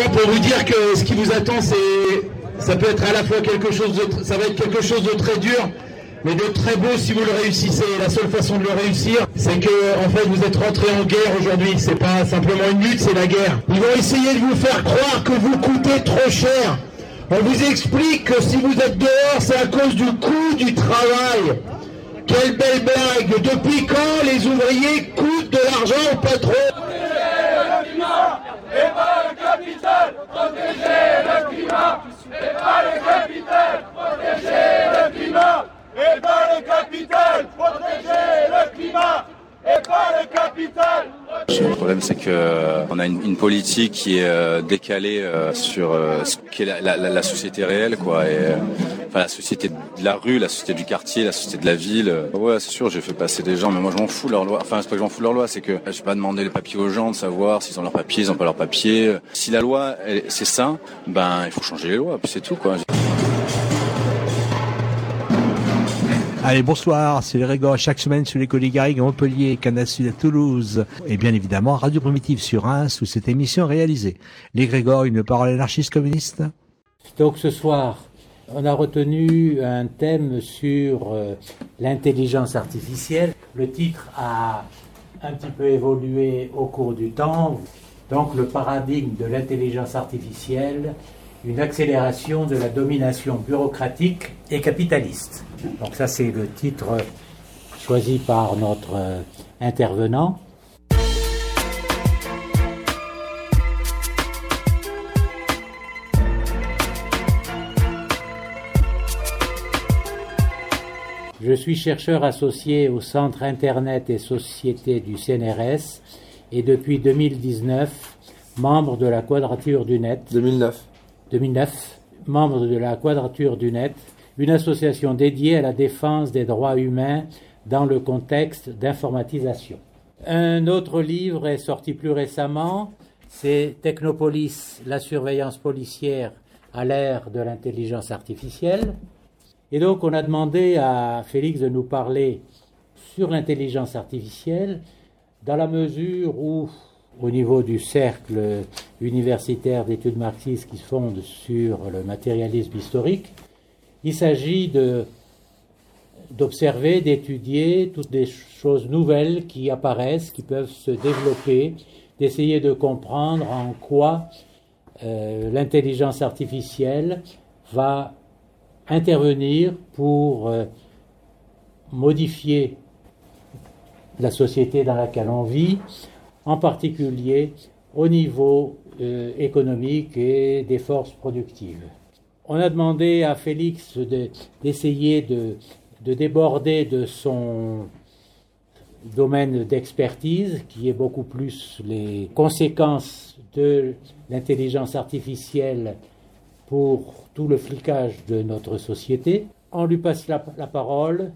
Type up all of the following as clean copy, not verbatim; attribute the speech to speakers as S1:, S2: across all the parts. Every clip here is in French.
S1: Alors pour vous dire que ce qui vous attend, ça peut être à la fois ça va être quelque chose de très dur, mais de très beau si vous le réussissez. La seule façon de le réussir, c'est que en fait vous êtes rentré en guerre aujourd'hui. C'est pas simplement une lutte, c'est la guerre. Ils vont essayer de vous faire croire que vous coûtez trop cher. On vous explique que si vous êtes dehors, c'est à cause du coût du travail. Quelle belle blague! Depuis quand les ouvriers coûtent de l'argent au patron?
S2: Et pas le capital, protéger le climat. Et pas le capital, protéger le climat. Et pas le capital, protéger le climat. Et pas le capital.
S3: Le problème, c'est qu'on a une politique qui est décalée sur ce qu'est la société réelle, quoi. Et, enfin, la société de la rue, la société du quartier, la société de la ville. Ouais, c'est sûr, j'ai fait passer des gens, mais moi je m'en fous de leur loi. Enfin, c'est pas que je m'en fous de leur loi, c'est que je vais pas demander les papiers aux gens de savoir s'ils ont leurs papiers, ils ont pas leurs papiers. Si la loi, c'est ça, ben il faut changer les lois, puis c'est tout, quoi.
S4: Allez, bonsoir, c'est le Grégor chaque semaine sur les Colis Garrigues à Montpellier, Canal Sud à Toulouse et bien évidemment Radio Primitive sur Reims où cette émission est réalisée. Les Grégor, une parole anarchiste communiste.
S5: Donc ce soir, on a retenu un thème sur l'intelligence artificielle. Le titre a un petit peu évolué au cours du temps. Donc le paradigme de l'intelligence artificielle, une accélération de la domination bureaucratique et capitaliste. Donc ça, c'est le titre choisi par notre intervenant. Je suis chercheur associé au Centre Internet et Société du CNRS et depuis 2019, membre de la Quadrature du Net. 2009, membre de la Quadrature du Net, une association dédiée à la défense des droits humains dans le contexte d'informatisation. Un autre livre est sorti plus récemment, c'est Technopolis, la surveillance policière à l'ère de l'intelligence artificielle. Et donc on a demandé à Félix de nous parler sur l'intelligence artificielle dans la mesure où, au niveau du cercle universitaire d'études marxistes qui se fonde sur le matérialisme historique, il s'agit d'observer, d'étudier toutes des choses nouvelles qui apparaissent, qui peuvent se développer, d'essayer de comprendre en quoi l'intelligence artificielle va intervenir pour modifier la société dans laquelle on vit, en particulier au niveau économique et des forces productives. On a demandé à Félix d'essayer de déborder de son domaine d'expertise, qui est beaucoup plus les conséquences de l'intelligence artificielle pour tout le flicage de notre société. On lui passe la parole.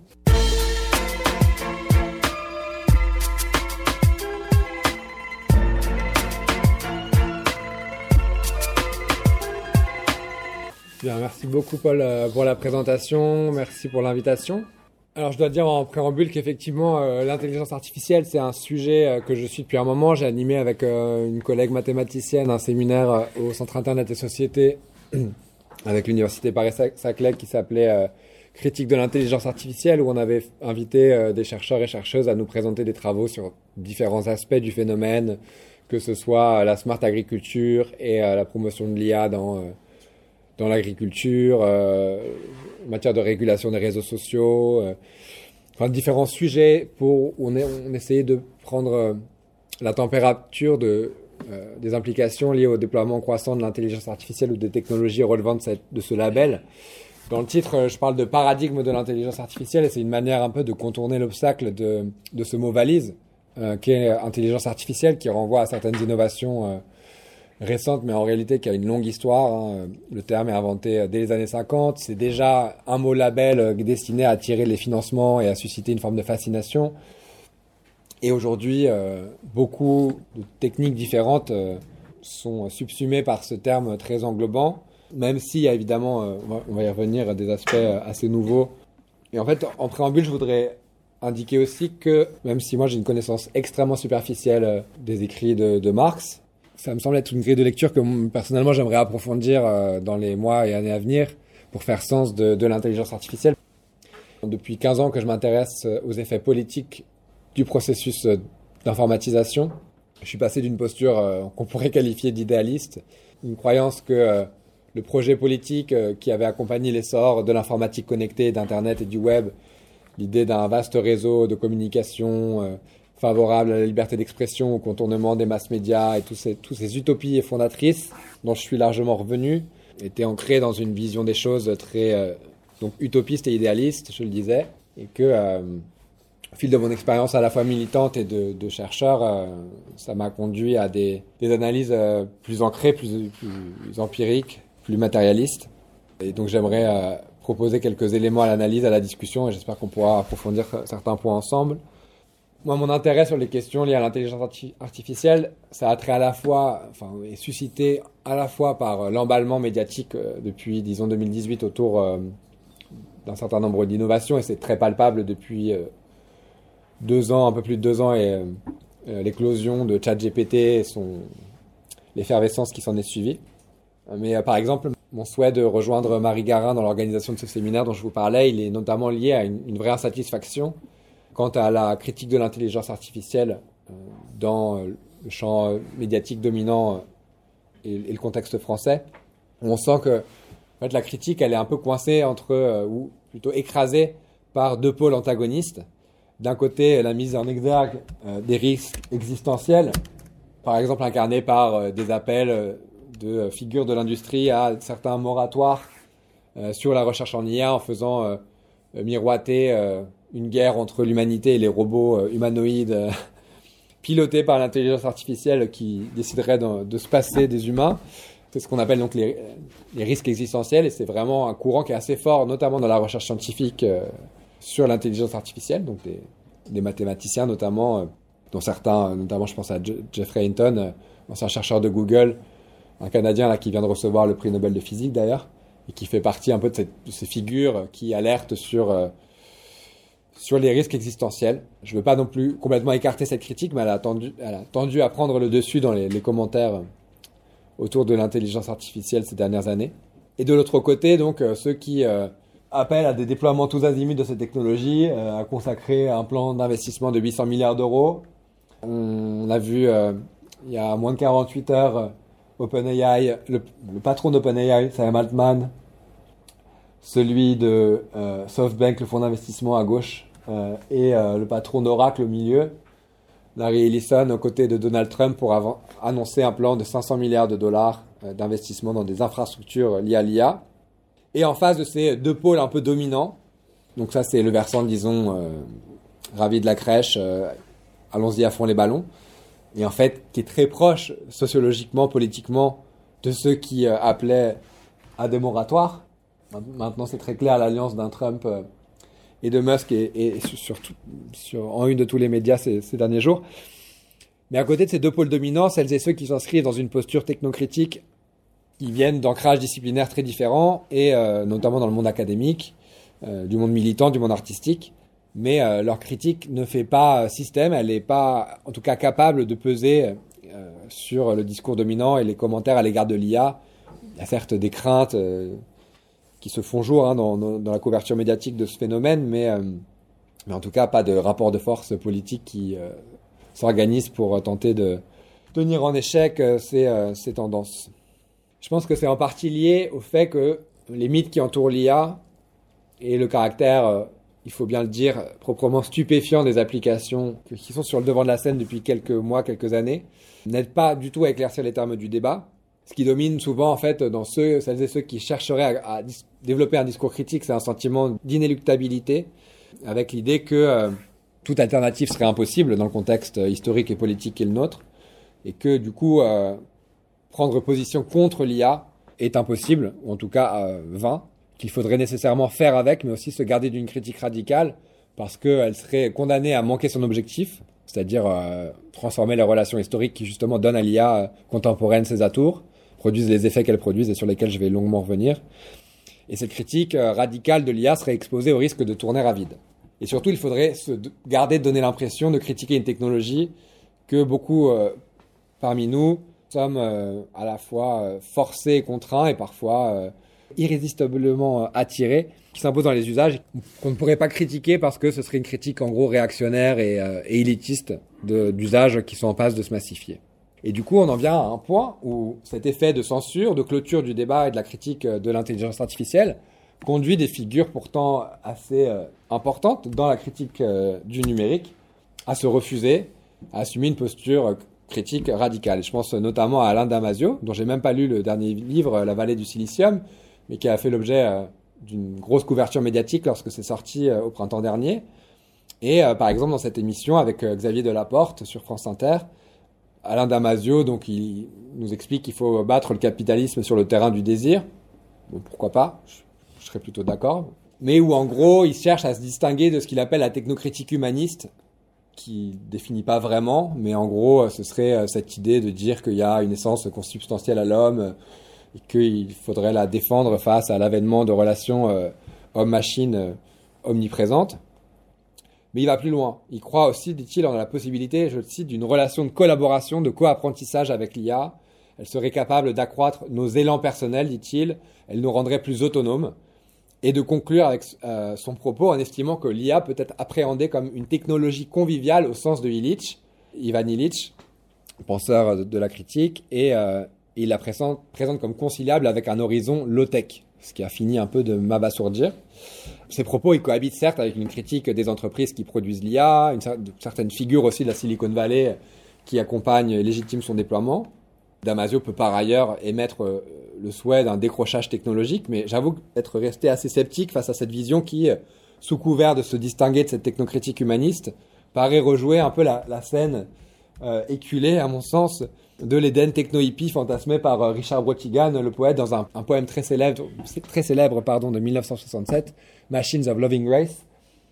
S6: Bien, merci beaucoup Paul pour la présentation, merci pour l'invitation. Alors je dois dire en préambule qu'effectivement l'intelligence artificielle c'est un sujet que je suis depuis un moment. J'ai animé avec une collègue mathématicienne un séminaire au Centre Internet et Société avec l'Université Paris-Saclay qui s'appelait Critique de l'intelligence artificielle où on avait invité des chercheurs et chercheuses à nous présenter des travaux sur différents aspects du phénomène, que ce soit la smart agriculture et la promotion de l'IA dans l'agriculture, en matière de régulation des réseaux sociaux, enfin différents sujets où on essayait de prendre la température des implications liées au déploiement croissant de l'intelligence artificielle ou des technologies relevant de ce label. Dans le titre, je parle de paradigme de l'intelligence artificielle et c'est une manière un peu de contourner l'obstacle de ce mot valise, qui est intelligence artificielle, qui renvoie à certaines innovations récente, mais en réalité qui a une longue histoire. Le terme est inventé dès les années 50. C'est déjà un mot label destiné à attirer les financements et à susciter une forme de fascination. Et aujourd'hui, beaucoup de techniques différentes sont subsumées par ce terme très englobant, même s'il y a évidemment, on va y revenir, des aspects assez nouveaux. Et en fait, en préambule, je voudrais indiquer aussi que, même si moi j'ai une connaissance extrêmement superficielle des écrits de Marx, ça me semble être une grille de lecture que personnellement j'aimerais approfondir dans les mois et années à venir pour faire sens de l'intelligence artificielle. Depuis 15 ans que je m'intéresse aux effets politiques du processus d'informatisation. Je suis passé d'une posture qu'on pourrait qualifier d'idéaliste, une croyance que le projet politique qui avait accompagné l'essor de l'informatique connectée, d'Internet et du web, l'idée d'un vaste réseau de communication favorable à la liberté d'expression, au contournement des masses médias et tous ces utopies fondatrices dont je suis largement revenu, était ancré dans une vision des choses très donc utopiste et idéaliste, je le disais, et que au fil de mon expérience à la fois militante et de chercheur, ça m'a conduit à des analyses plus ancrées, plus empiriques, plus matérialistes. Et donc j'aimerais proposer quelques éléments à l'analyse, à la discussion, et j'espère qu'on pourra approfondir certains points ensemble. Moi, mon intérêt sur les questions liées à l'intelligence artificielle, ça a trait à la fois, est suscité à la fois par l'emballement médiatique depuis, disons, 2018 autour d'un certain nombre d'innovations, et c'est très palpable depuis 2 ans, un peu plus de 2 ans, et l'éclosion de ChatGPT et l'effervescence qui s'en est suivie. Mais par exemple, mon souhait de rejoindre Marie Garin dans l'organisation de ce séminaire dont je vous parlais, il est notamment lié à une vraie insatisfaction quant à la critique de l'intelligence artificielle dans le champ médiatique dominant et le contexte français. On sent que en fait, la critique, elle est un peu coincée ou plutôt écrasée par 2 pôles antagonistes. D'un côté, la mise en exergue des risques existentiels, par exemple incarnés par des appels de figures de l'industrie à certains moratoires sur la recherche en IA en faisant miroiter une guerre entre l'humanité et les robots humanoïdes pilotés par l'intelligence artificielle qui décideraient de se passer des humains. C'est ce qu'on appelle donc les risques existentiels, et c'est vraiment un courant qui est assez fort, notamment dans la recherche scientifique sur l'intelligence artificielle, donc des mathématiciens notamment, dont certains, notamment je pense à Jeffrey Hinton, ancien chercheur de Google, un Canadien là, qui vient de recevoir le prix Nobel de physique d'ailleurs, et qui fait partie un peu de ces figures qui alertent sur les risques existentiels. Je ne veux pas non plus complètement écarter cette critique, mais elle a tendu à prendre le dessus dans les commentaires autour de l'intelligence artificielle ces dernières années. Et de l'autre côté, donc, ceux qui appellent à des déploiements tous azimuts de ces technologies, à consacrer un plan d'investissement de 800 milliards d'euros. On a vu, il y a moins de 48 heures, OpenAI, le patron d'OpenAI, Sam Altman, celui de SoftBank, le fonds d'investissement à gauche, et le patron d'Oracle au milieu, Larry Ellison, aux côtés de Donald Trump, pour annoncer un plan de 500 milliards de dollars d'investissement dans des infrastructures liées à l'IA. Et en face de ces 2 pôles un peu dominants, donc ça c'est le versant, disons, ravi de la crèche, allons-y à fond les ballons, et en fait qui est très proche sociologiquement, politiquement, de ceux qui appelaient à des moratoires. Maintenant c'est très clair, l'alliance d'un Trump et de Musk et surtout en une de tous les médias ces derniers jours. Mais à côté de ces 2 pôles dominants, celles et ceux qui s'inscrivent dans une posture technocritique, qui viennent d'ancrages disciplinaires très différents, et notamment dans le monde académique, du monde militant, du monde artistique. Mais leur critique ne fait pas système, elle n'est pas en tout cas capable de peser sur le discours dominant et les commentaires à l'égard de l'IA. Il y a certes des craintes qui se font jour dans la couverture médiatique de ce phénomène, mais en tout cas pas de rapport de force politique qui s'organise pour tenter de tenir en échec ces tendances. Je pense que c'est en partie lié au fait que les mythes qui entourent l'IA et le caractère, il faut bien le dire, proprement stupéfiant des applications qui sont sur le devant de la scène depuis quelques mois, quelques années, n'aident pas du tout à éclaircir les termes du débat. Ce qui domine souvent, en fait, dans celles et ceux qui chercheraient à développer un discours critique, c'est un sentiment d'inéluctabilité, avec l'idée que toute alternative serait impossible dans le contexte historique et politique qui est le nôtre, et que du coup, prendre position contre l'IA est impossible, ou en tout cas vain, qu'il faudrait nécessairement faire avec, mais aussi se garder d'une critique radicale, parce qu'elle serait condamnée à manquer son objectif, c'est-à-dire transformer les relations historiques qui justement donnent à l'IA contemporaine ses atours, produisent les effets qu'elle produise et sur lesquels je vais longuement revenir. Et cette critique radicale de l'IA serait exposée au risque de tourner à vide. Et surtout, il faudrait se garder de donner l'impression de critiquer une technologie que beaucoup parmi nous sommes à la fois forcés et contraints et parfois irrésistiblement attirés, qui s'imposent dans les usages, qu'on ne pourrait pas critiquer parce que ce serait une critique en gros réactionnaire et élitiste d'usages qui sont en passe de se massifier. Et du coup, on en vient à un point où cet effet de censure, de clôture du débat et de la critique de l'intelligence artificielle conduit des figures pourtant assez importantes dans la critique du numérique à se refuser, à assumer une posture critique radicale. Et je pense notamment à Alain Damasio, dont j'ai même pas lu le dernier livre, La vallée du silicium, mais qui a fait l'objet d'une grosse couverture médiatique lorsque c'est sorti au printemps dernier. Et par exemple, dans cette émission avec Xavier Delaporte sur France Inter, Alain Damasio, donc, il nous explique qu'il faut battre le capitalisme sur le terrain du désir. Bon, pourquoi pas, je serais plutôt d'accord. Mais où, en gros, il cherche à se distinguer de ce qu'il appelle la technocritique humaniste, qui définit pas vraiment, mais en gros, ce serait cette idée de dire qu'il y a une essence consubstantielle à l'homme et qu'il faudrait la défendre face à l'avènement de relations homme-machine omniprésentes. Mais il va plus loin. Il croit aussi, dit-il, en la possibilité, je le cite, d'une relation de collaboration, de co-apprentissage avec l'IA. Elle serait capable d'accroître nos élans personnels, dit-il. Elle nous rendrait plus autonomes. Et de conclure avec son propos en estimant que l'IA peut être appréhendée comme une technologie conviviale au sens de Illich, Ivan Illich, penseur de la critique, et il la présente comme conciliable avec un horizon low-tech, ce qui a fini un peu de m'abasourdir. Ces propos, ils cohabitent certes avec une critique des entreprises qui produisent l'IA, une certaine figure aussi de la Silicon Valley qui accompagne et légitime son déploiement. Damasio peut par ailleurs émettre le souhait d'un décrochage technologique, mais j'avoue être resté assez sceptique face à cette vision qui, sous couvert de se distinguer de cette technocritique humaniste, paraît rejouer un peu la scène éculée, à mon sens, de l'Éden techno-hippie fantasmé par Richard Brautigan, le poète, dans un poème très célèbre de 1967, Machines of Loving Race,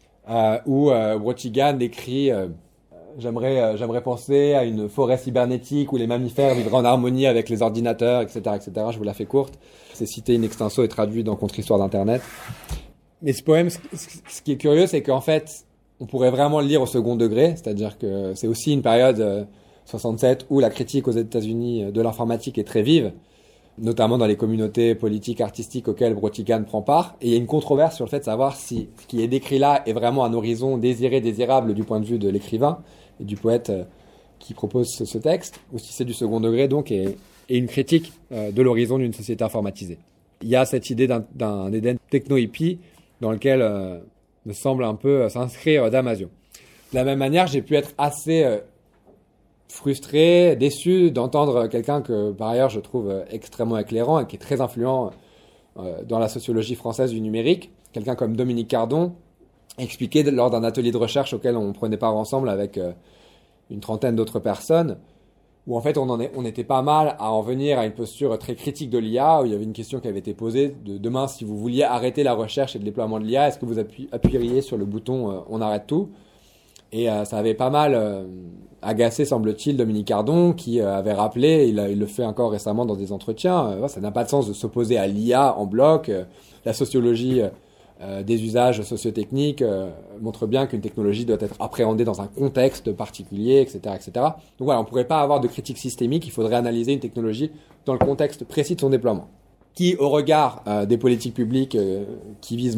S6: où Brautigan décrit j'aimerais penser à une forêt cybernétique où les mammifères vivraient en harmonie avec les ordinateurs, etc., etc. Je vous la fais courte. C'est cité in extenso et traduit dans Contre-Histoire d'Internet. Mais ce poème, ce qui est curieux, c'est qu'en fait, on pourrait vraiment le lire au second degré, c'est-à-dire que c'est aussi une période 67 où la critique aux États-Unis de l'informatique est très vive, notamment dans les communautés politiques, artistiques auxquelles Brautigan prend part. Et il y a une controverse sur le fait de savoir si ce qui est décrit là est vraiment un horizon désirable du point de vue de l'écrivain et du poète qui propose ce texte, ou si c'est du second degré donc et une critique de l'horizon d'une société informatisée. Il y a cette idée d'un Éden techno-hippie dans lequel me semble un peu s'inscrire Damasio. De la même manière, j'ai pu être assez frustré, déçu d'entendre quelqu'un que par ailleurs je trouve extrêmement éclairant et qui est très influent dans la sociologie française du numérique, quelqu'un comme Dominique Cardon, expliquer lors d'un atelier de recherche auquel on prenait part ensemble avec une trentaine d'autres personnes, où en fait on était pas mal à en venir à une posture très critique de l'IA, où il y avait une question qui avait été posée de demain, si vous vouliez arrêter la recherche et le déploiement de l'IA, est-ce que vous appuieriez sur le bouton on arrête tout? Et ça avait pas mal agacé, semble-t-il, Dominique Cardon, qui avait rappelé, il le fait encore récemment dans des entretiens, ça n'a pas de sens de s'opposer à l'IA en bloc. La sociologie des usages sociotechniques montre bien qu'une technologie doit être appréhendée dans un contexte particulier, etc., etc. Donc voilà, on ne pourrait pas avoir de critique systémique, il faudrait analyser une technologie dans le contexte précis de son déploiement, qui, au regard des politiques publiques qui visent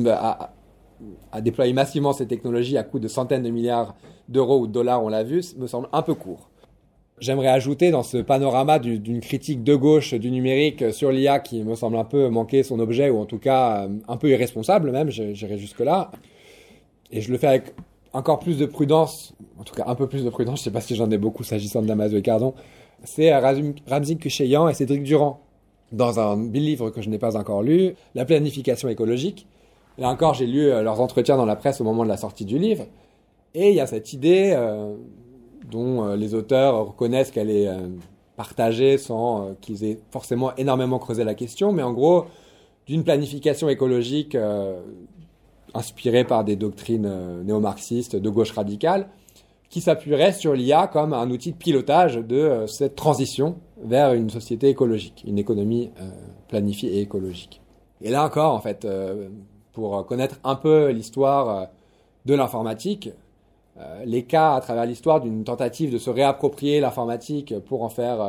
S6: à déployer massivement ces technologies à coût de centaines de milliards d'euros ou de dollars, on l'a vu, me semble un peu court. J'aimerais ajouter dans ce panorama d'une critique de gauche du numérique sur l'IA qui me semble un peu manquer son objet, ou en tout cas un peu irresponsable même, j'irai jusque-là. Et je le fais avec encore plus de prudence, en tout cas un peu plus de prudence, je ne sais pas si j'en ai beaucoup s'agissant de Damasio et Cardon, c'est Ramzi Kucheyan et Cédric Durand, dans un livre que je n'ai pas encore lu, La planification écologique. Là encore, j'ai lu leurs entretiens dans la presse au moment de la sortie du livre. Et il y a cette idée dont les auteurs reconnaissent qu'elle est partagée sans qu'ils aient forcément énormément creusé la question, mais en gros, d'une planification écologique inspirée par des doctrines néo-marxistes de gauche radicale, qui s'appuierait sur l'IA comme un outil de pilotage de cette transition vers une société écologique, une économie planifiée et écologique. Et là encore, en fait, pour connaître un peu l'histoire de l'informatique, les cas à travers l'histoire d'une tentative de se réapproprier l'informatique pour en faire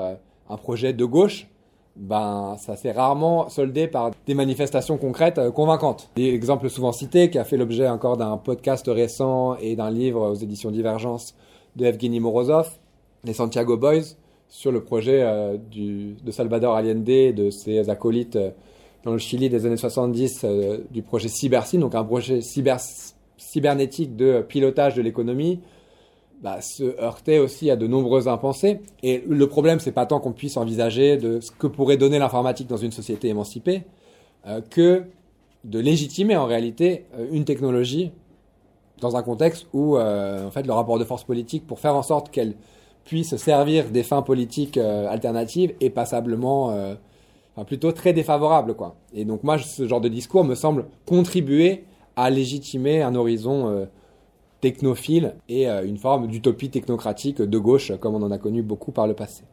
S6: un projet de gauche, ça s'est rarement soldé par des manifestations concrètes convaincantes. L'exemple souvent cité, qui a fait l'objet encore d'un podcast récent et d'un livre aux éditions Divergence de Evgeny Morozov, les Santiago Boys, sur le projet de Salvador Allende et de ses acolytes dans le Chili des années 70, du projet CyberSyn, donc un projet cybernétique de pilotage de l'économie, se heurtait aussi à de nombreux impensés. Et le problème, c'est pas tant qu'on puisse envisager de ce que pourrait donner l'informatique dans une société émancipée, que de légitimer en réalité une technologie dans un contexte où en fait le rapport de force politique, pour faire en sorte qu'elle puisse servir des fins politiques alternatives, est passablement plutôt très défavorable, quoi. Et donc moi, ce genre de discours me semble contribuer à légitimer un horizon technophile et une forme d'utopie technocratique de gauche, comme on en a connu beaucoup par le passé.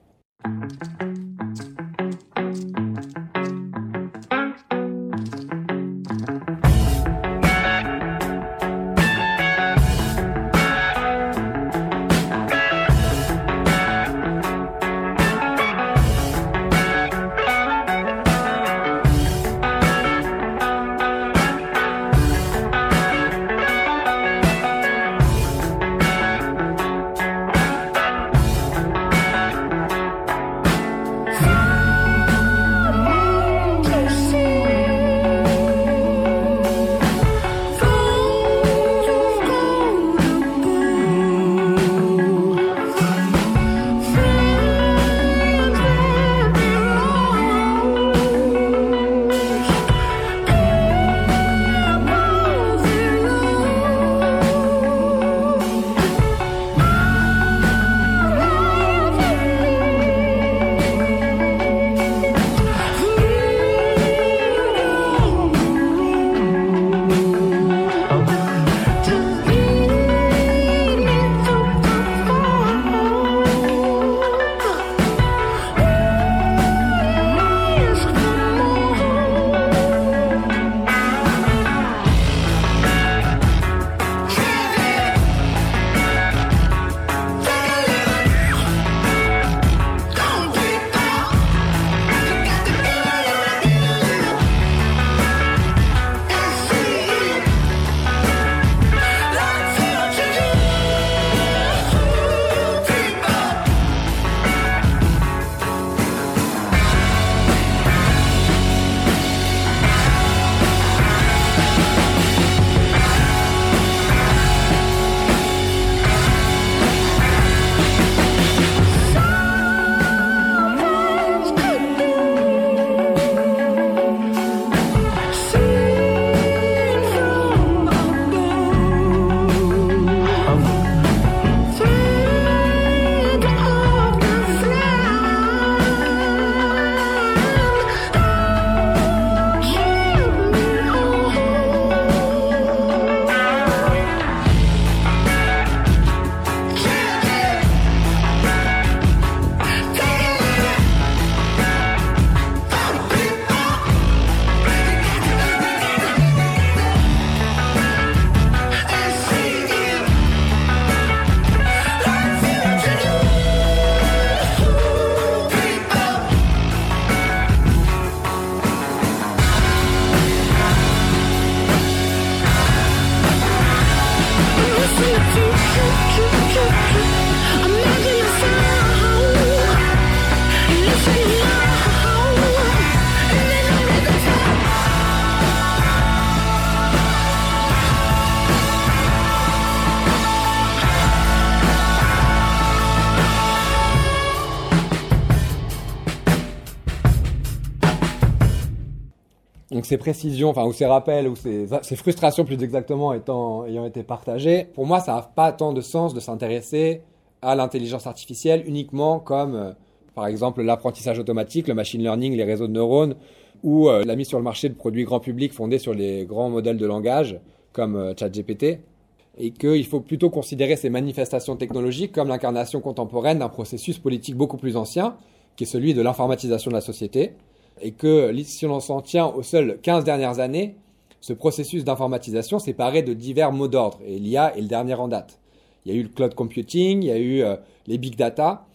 S6: Donc ces précisions, ou ces rappels, ou ces frustrations plus exactement ayant été partagées, pour moi ça n'a pas tant de sens de s'intéresser à l'intelligence artificielle uniquement comme, par exemple, l'apprentissage automatique, le machine learning, les réseaux de neurones, ou la mise sur le marché de produits grand public fondés sur les grands modèles de langage, comme ChatGPT, et qu'il faut plutôt considérer ces manifestations technologiques comme l'incarnation contemporaine d'un processus politique beaucoup plus ancien, qui est celui de l'informatisation de la société, et que si on s'en tient aux seules 15 dernières années, ce processus d'informatisation s'est paré de divers mots d'ordre, et l'IA est le dernier en date. Il y a eu le cloud computing, il y a eu les big data,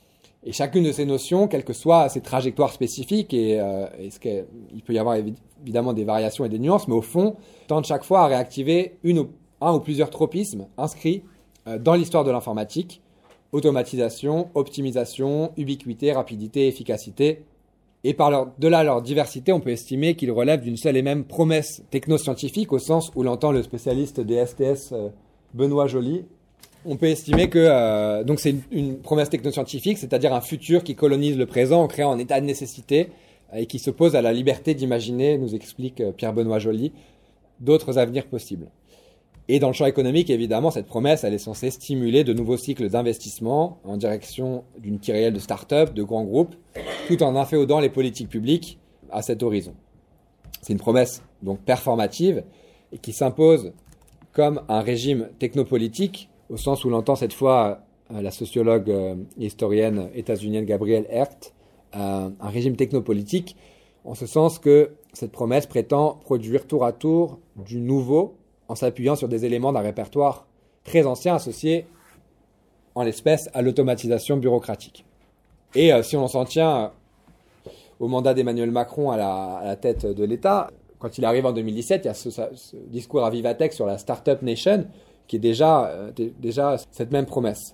S6: Et chacune de ces notions, quelles que soient ses trajectoires spécifiques, il peut y avoir évidemment des variations et des nuances, mais au fond, tendent chaque fois à réactiver un ou plusieurs tropismes inscrits dans l'histoire de l'informatique: automatisation, optimisation, ubiquité, rapidité, efficacité. Et de leur diversité, on peut estimer qu'ils relèvent d'une seule et même promesse technoscientifique, au sens où l'entend le spécialiste des STS Benoît Joly. On peut estimer que donc c'est une promesse technoscientifique, c'est-à-dire un futur qui colonise le présent en créant un état de nécessité et qui s'oppose à la liberté d'imaginer, nous explique Pierre-Benoît Joly, d'autres avenirs possibles. Et dans le champ économique, évidemment, cette promesse, elle est censée stimuler de nouveaux cycles d'investissement en direction d'une kyrielle de start-up, de grands groupes, tout en inféodant les politiques publiques à cet horizon. C'est une promesse donc performative et qui s'impose comme un régime technopolitique, au sens où l'entend cette fois la sociologue et historienne états-unienne Gabrielle Hecht, un régime technopolitique, en ce sens que cette promesse prétend produire tour à tour du nouveau en s'appuyant sur des éléments d'un répertoire très ancien associé, en l'espèce, à l'automatisation bureaucratique. Et si on s'en tient au mandat d'Emmanuel Macron à la tête de l'État, quand il arrive en 2017, il y a ce discours à Vivatech sur la Startup Nation, qui est déjà cette même promesse.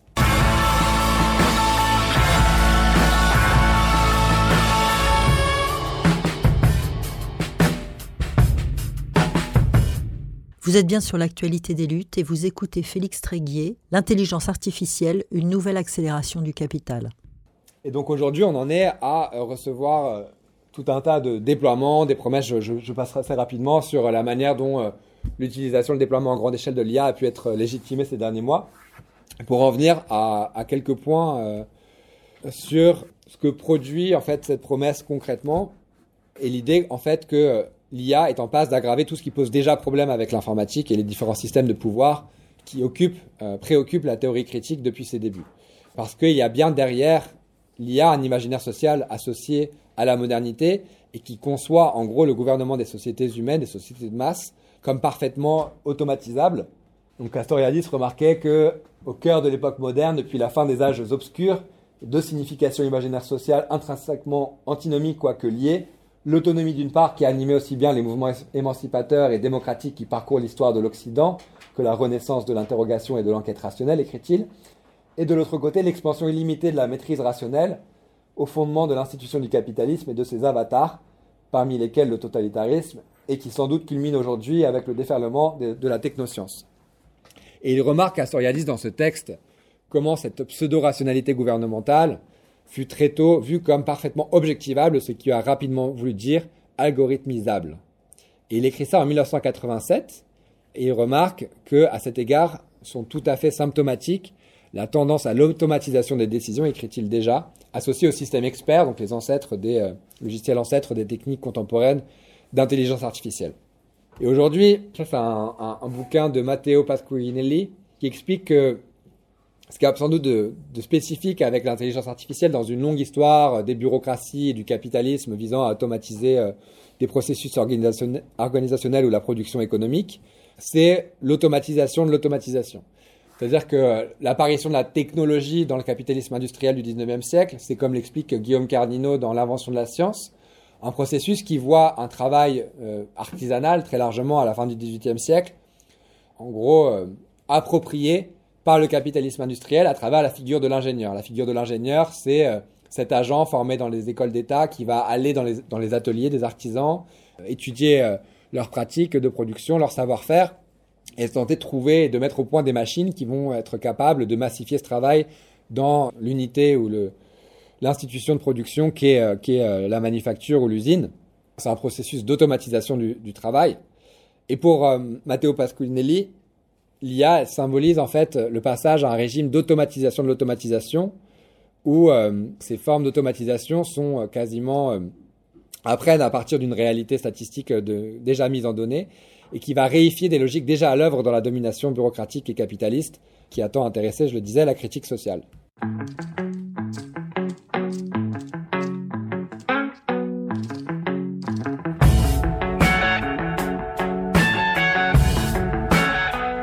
S7: Vous êtes bien sur l'actualité des luttes et vous écoutez Félix Tréguier, l'intelligence artificielle, une nouvelle accélération du capital.
S6: Et donc aujourd'hui, on en est à recevoir tout un tas de déploiements, des promesses. Je passerai assez rapidement sur la manière dont l'utilisation, le déploiement en grande échelle de l'IA a pu être légitimé ces derniers mois. Pour en venir à quelques points sur ce que produit en fait cette promesse concrètement, et l'idée en fait que l'IA est en passe d'aggraver tout ce qui pose déjà problème avec l'informatique et les différents systèmes de pouvoir qui préoccupent la théorie critique depuis ses débuts. Parce qu'il y a bien derrière l'IA un imaginaire social associé à la modernité et qui conçoit en gros le gouvernement des sociétés humaines, des sociétés de masse, comme parfaitement automatisable. Donc Castoriadis remarquait que au cœur de l'époque moderne, depuis la fin des âges obscurs, deux significations imaginaires sociales intrinsèquement antinomiques quoique liées: l'autonomie d'une part qui a animé aussi bien les mouvements émancipateurs et démocratiques qui parcourent l'histoire de l'Occident que la renaissance de l'interrogation et de l'enquête rationnelle, écrit-il, et de l'autre côté l'expansion illimitée de la maîtrise rationnelle au fondement de l'institution du capitalisme et de ses avatars, parmi lesquels le totalitarisme, et qui sans doute culmine aujourd'hui avec le déferlement de la technoscience. Et il remarque Castoriadis dans ce texte comment cette pseudo-rationalité gouvernementale fut très tôt vu comme parfaitement objectivable, ce qui a rapidement voulu dire algorithmisable. Et il écrit ça en 1987, et il remarque qu'à cet égard sont tout à fait symptomatiques la tendance à l'automatisation des décisions, écrit-il déjà, associée au système expert, donc les logiciels ancêtres des techniques contemporaines d'intelligence artificielle. Et aujourd'hui, ça c'est un bouquin de Matteo Pasquinelli qui explique que ce qu'il y a sans doute de spécifique avec l'intelligence artificielle dans une longue histoire des bureaucraties et du capitalisme visant à automatiser des processus organisationnels ou la production économique, c'est l'automatisation de l'automatisation. C'est-à-dire que l'apparition de la technologie dans le capitalisme industriel du 19e siècle, c'est comme l'explique Guillaume Cardinot dans L'invention de la science, un processus qui voit un travail artisanal très largement à la fin du 18e siècle, en gros approprié par le capitalisme industriel à travers la figure de l'ingénieur. La figure de l'ingénieur, c'est cet agent formé dans les écoles d'État qui va aller dans les ateliers des artisans, étudier leurs pratiques de production, leur savoir-faire, et tenter de trouver et de mettre au point des machines qui vont être capables de massifier ce travail dans l'unité ou l'institution de production qui est la manufacture ou l'usine. C'est un processus d'automatisation du travail. Et pour Matteo Pasquinelli, l'IA symbolise en fait le passage à un régime d'automatisation de l'automatisation où ces formes d'automatisation sont apprennent à partir d'une réalité statistique déjà mise en données et qui va réifier des logiques déjà à l'œuvre dans la domination bureaucratique et capitaliste qui a tant intéressé, je le disais, la critique sociale.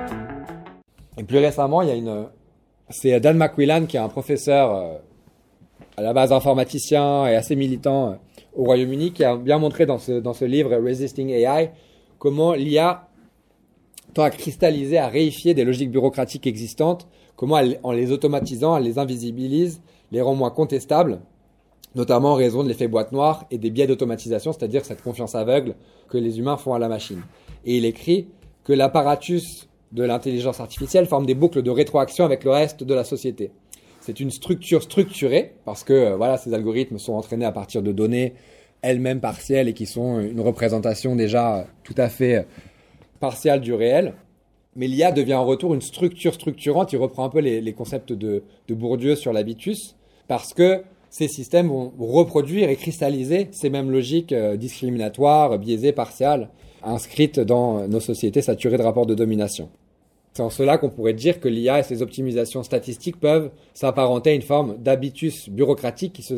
S6: Et plus récemment, c'est Dan McQuillan qui est un professeur à la base informaticien et assez militant au Royaume-Uni, qui a bien montré dans ce livre Resisting AI comment l'IA tend à cristalliser, à réifier des logiques bureaucratiques existantes, comment en les automatisant, elle les invisibilise, les rend moins contestables, notamment en raison de l'effet boîte noire et des biais d'automatisation, c'est-à-dire cette confiance aveugle que les humains font à la machine. Et il écrit que l'apparatus de l'intelligence artificielle forme des boucles de rétroaction avec le reste de la société. C'est une structure structurée, parce que ces algorithmes sont entraînés à partir de données elles-mêmes partielles et qui sont une représentation déjà tout à fait partiale du réel. Mais l'IA devient en retour une structure structurante. Il reprend un peu les concepts de Bourdieu sur l'habitus, parce que ces systèmes vont reproduire et cristalliser ces mêmes logiques discriminatoires, biaisées, partiales, inscrites dans nos sociétés saturées de rapports de domination. C'est en cela qu'on pourrait dire que l'IA et ses optimisations statistiques peuvent s'apparenter à une forme d'habitus bureaucratique qui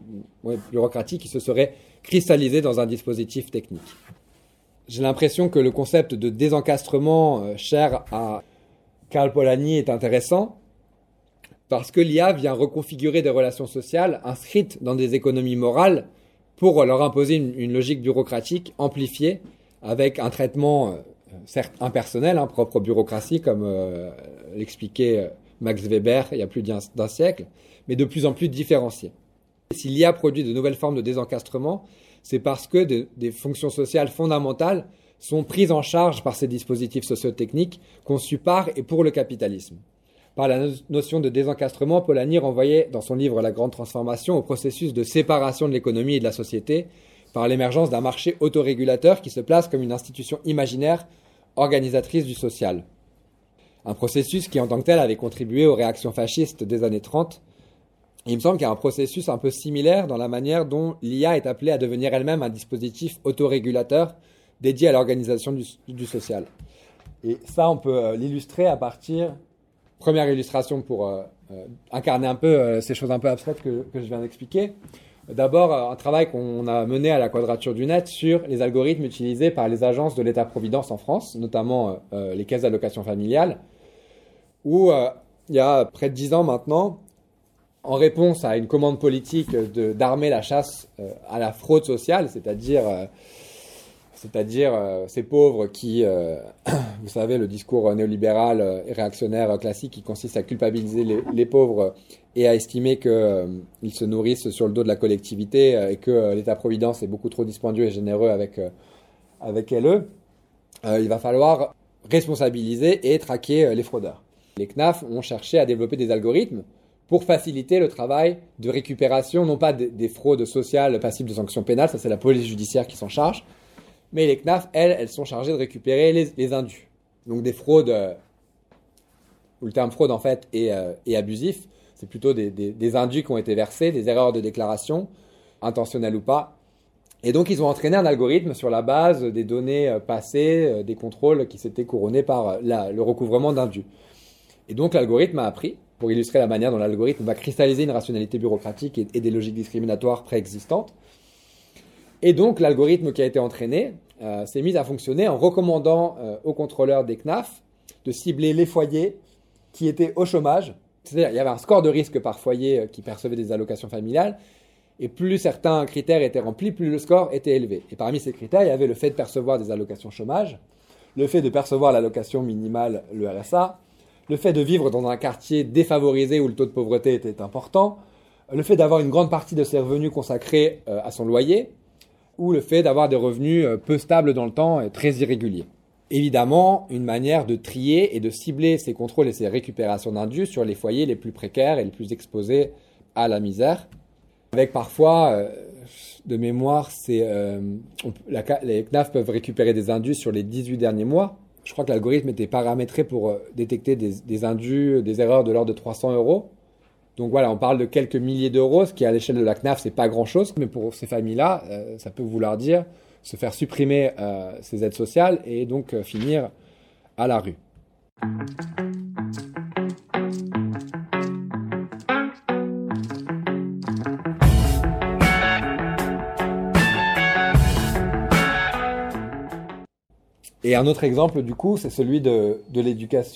S6: se serait cristallisé dans un dispositif technique. J'ai l'impression que le concept de désencastrement cher à Karl Polanyi est intéressant parce que l'IA vient reconfigurer des relations sociales inscrites dans des économies morales pour leur imposer une logique bureaucratique amplifiée avec un traitement certes impersonnel, propre aux bureaucraties, comme l'expliquait Max Weber il y a plus d'un siècle, mais de plus en plus différencié. Si l'IA produit de nouvelles formes de désencastrement, c'est parce que des fonctions sociales fondamentales sont prises en charge par ces dispositifs socio-techniques conçus par et pour le capitalisme. Par la notion de désencastrement, Polanyi renvoyait dans son livre La Grande Transformation au processus de séparation de l'économie et de la société par l'émergence d'un marché autorégulateur qui se place comme une institution imaginaire organisatrice du social. Un processus qui, en tant que tel, avait contribué aux réactions fascistes des années 30. Et il me semble qu'il y a un processus un peu similaire dans la manière dont l'IA est appelée à devenir elle-même un dispositif autorégulateur dédié à l'organisation du social. Et ça, on peut l'illustrer à partir... Première illustration pour incarner un peu ces choses un peu abstraites que je viens d'expliquer. D'abord, un travail qu'on a mené à la Quadrature du Net sur les algorithmes utilisés par les agences de l'État-providence en France, notamment les caisses d'allocation familiale, où il y a près de 10 ans maintenant, en réponse à une commande politique d'armer la chasse à la fraude sociale, c'est-à-dire ces pauvres qui, vous savez, le discours néolibéral et réactionnaire classique qui consiste à culpabiliser les pauvres et à estimer qu'ils se nourrissent sur le dos de la collectivité et que l'État-providence est beaucoup trop dispendieux et généreux avec eux, il va falloir responsabiliser et traquer les fraudeurs. Les CNAF ont cherché à développer des algorithmes pour faciliter le travail de récupération, non pas des fraudes sociales passibles de sanctions pénales, ça c'est la police judiciaire qui s'en charge, mais les CNAF, elles sont chargées de récupérer les indus. Donc des fraudes, où le terme fraude en fait est abusif, c'est plutôt des indus qui ont été versés, des erreurs de déclaration, intentionnelles ou pas. Et donc ils ont entraîné un algorithme sur la base des données passées, des contrôles qui s'étaient couronnés par le recouvrement d'indus. Et donc l'algorithme a appris, pour illustrer la manière dont l'algorithme va cristalliser une rationalité bureaucratique et des logiques discriminatoires préexistantes. Et donc l'algorithme qui a été entraîné s'est mis à fonctionner en recommandant aux contrôleurs des CNAF de cibler les foyers qui étaient au chômage. C'est-à-dire qu'il y avait un score de risque par foyer qui percevait des allocations familiales, et plus certains critères étaient remplis, plus le score était élevé. Et parmi ces critères, il y avait le fait de percevoir des allocations chômage, le fait de percevoir l'allocation minimale, le RSA, le fait de vivre dans un quartier défavorisé où le taux de pauvreté était important, le fait d'avoir une grande partie de ses revenus consacrés à son loyer, ou le fait d'avoir des revenus peu stables dans le temps et très irréguliers. Évidemment, une manière de trier et de cibler ces contrôles et ces récupérations d'indus sur les foyers les plus précaires et les plus exposés à la misère, avec parfois, de mémoire, les CNAF peuvent récupérer des indus sur les 18 derniers mois. Je crois que l'algorithme était paramétré pour détecter des indus, des erreurs de l'ordre de 300 €. Donc voilà, on parle de quelques milliers d'euros, ce qui à l'échelle de la CNAF, c'est pas grand-chose. Mais pour ces familles-là, ça peut vouloir dire se faire supprimer ces aides sociales et donc finir à la rue. Et un autre exemple, du coup, c'est celui de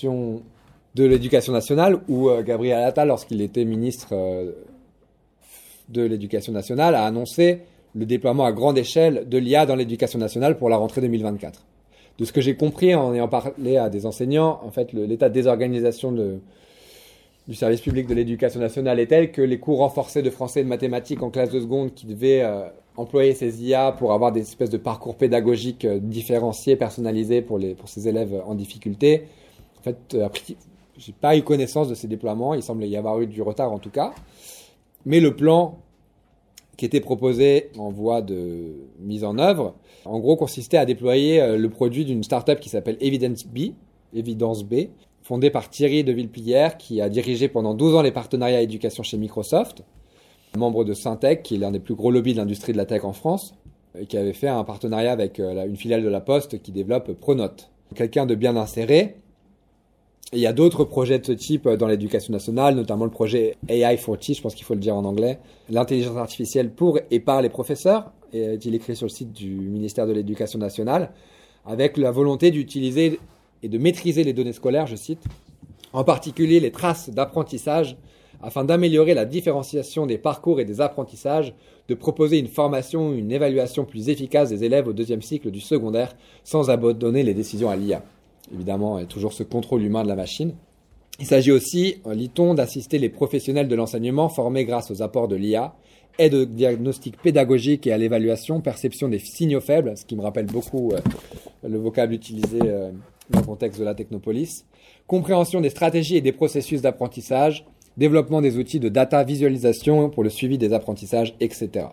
S6: l'éducation nationale, où Gabriel Attal, lorsqu'il était ministre de l'Éducation nationale a annoncé le déploiement à grande échelle de l'IA dans l'Éducation nationale pour la rentrée 2024. De ce que j'ai compris en ayant parlé à des enseignants, en fait, l'état de désorganisation du service public de l'Éducation nationale est tel que les cours renforcés de français et de mathématiques en classe de seconde qui devaient employer ces IA pour avoir des espèces de parcours pédagogiques différenciés, personnalisés pour ces élèves en difficulté. En fait, j'ai pas eu connaissance de ces déploiements. Il semble y avoir eu du retard en tout cas. Mais le plan qui était proposé en voie de mise en œuvre, en gros, consistait à déployer le produit d'une start-up qui s'appelle Evidence B, fondée par Thierry de Villepillière, qui a dirigé pendant 12 ans les partenariats éducation chez Microsoft, membre de Syntec, qui est l'un des plus gros lobbies de l'industrie de la tech en France, et qui avait fait un partenariat avec une filiale de la Poste qui développe Pronote. Quelqu'un de bien inséré. Et il y a d'autres projets de ce type dans l'éducation nationale, notamment le projet AI for Teach, je pense qu'il faut le dire en anglais, l'intelligence artificielle pour et par les professeurs, et il est écrit sur le site du ministère de l'Éducation nationale, avec la volonté d'utiliser et de maîtriser les données scolaires, je cite, en particulier les traces d'apprentissage, afin d'améliorer la différenciation des parcours et des apprentissages, de proposer une formation ou une évaluation plus efficace des élèves au deuxième cycle du secondaire, sans abandonner les décisions à l'IA. Évidemment, il y a toujours ce contrôle humain de la machine. Il s'agit aussi, lit-on, d'assister les professionnels de l'enseignement formés grâce aux apports de l'IA, aide au diagnostic pédagogique et à l'évaluation, perception des signaux faibles, ce qui me rappelle beaucoup le vocable utilisé dans le contexte de la technopolis, compréhension des stratégies et des processus d'apprentissage, développement des outils de data visualisation pour le suivi des apprentissages, etc.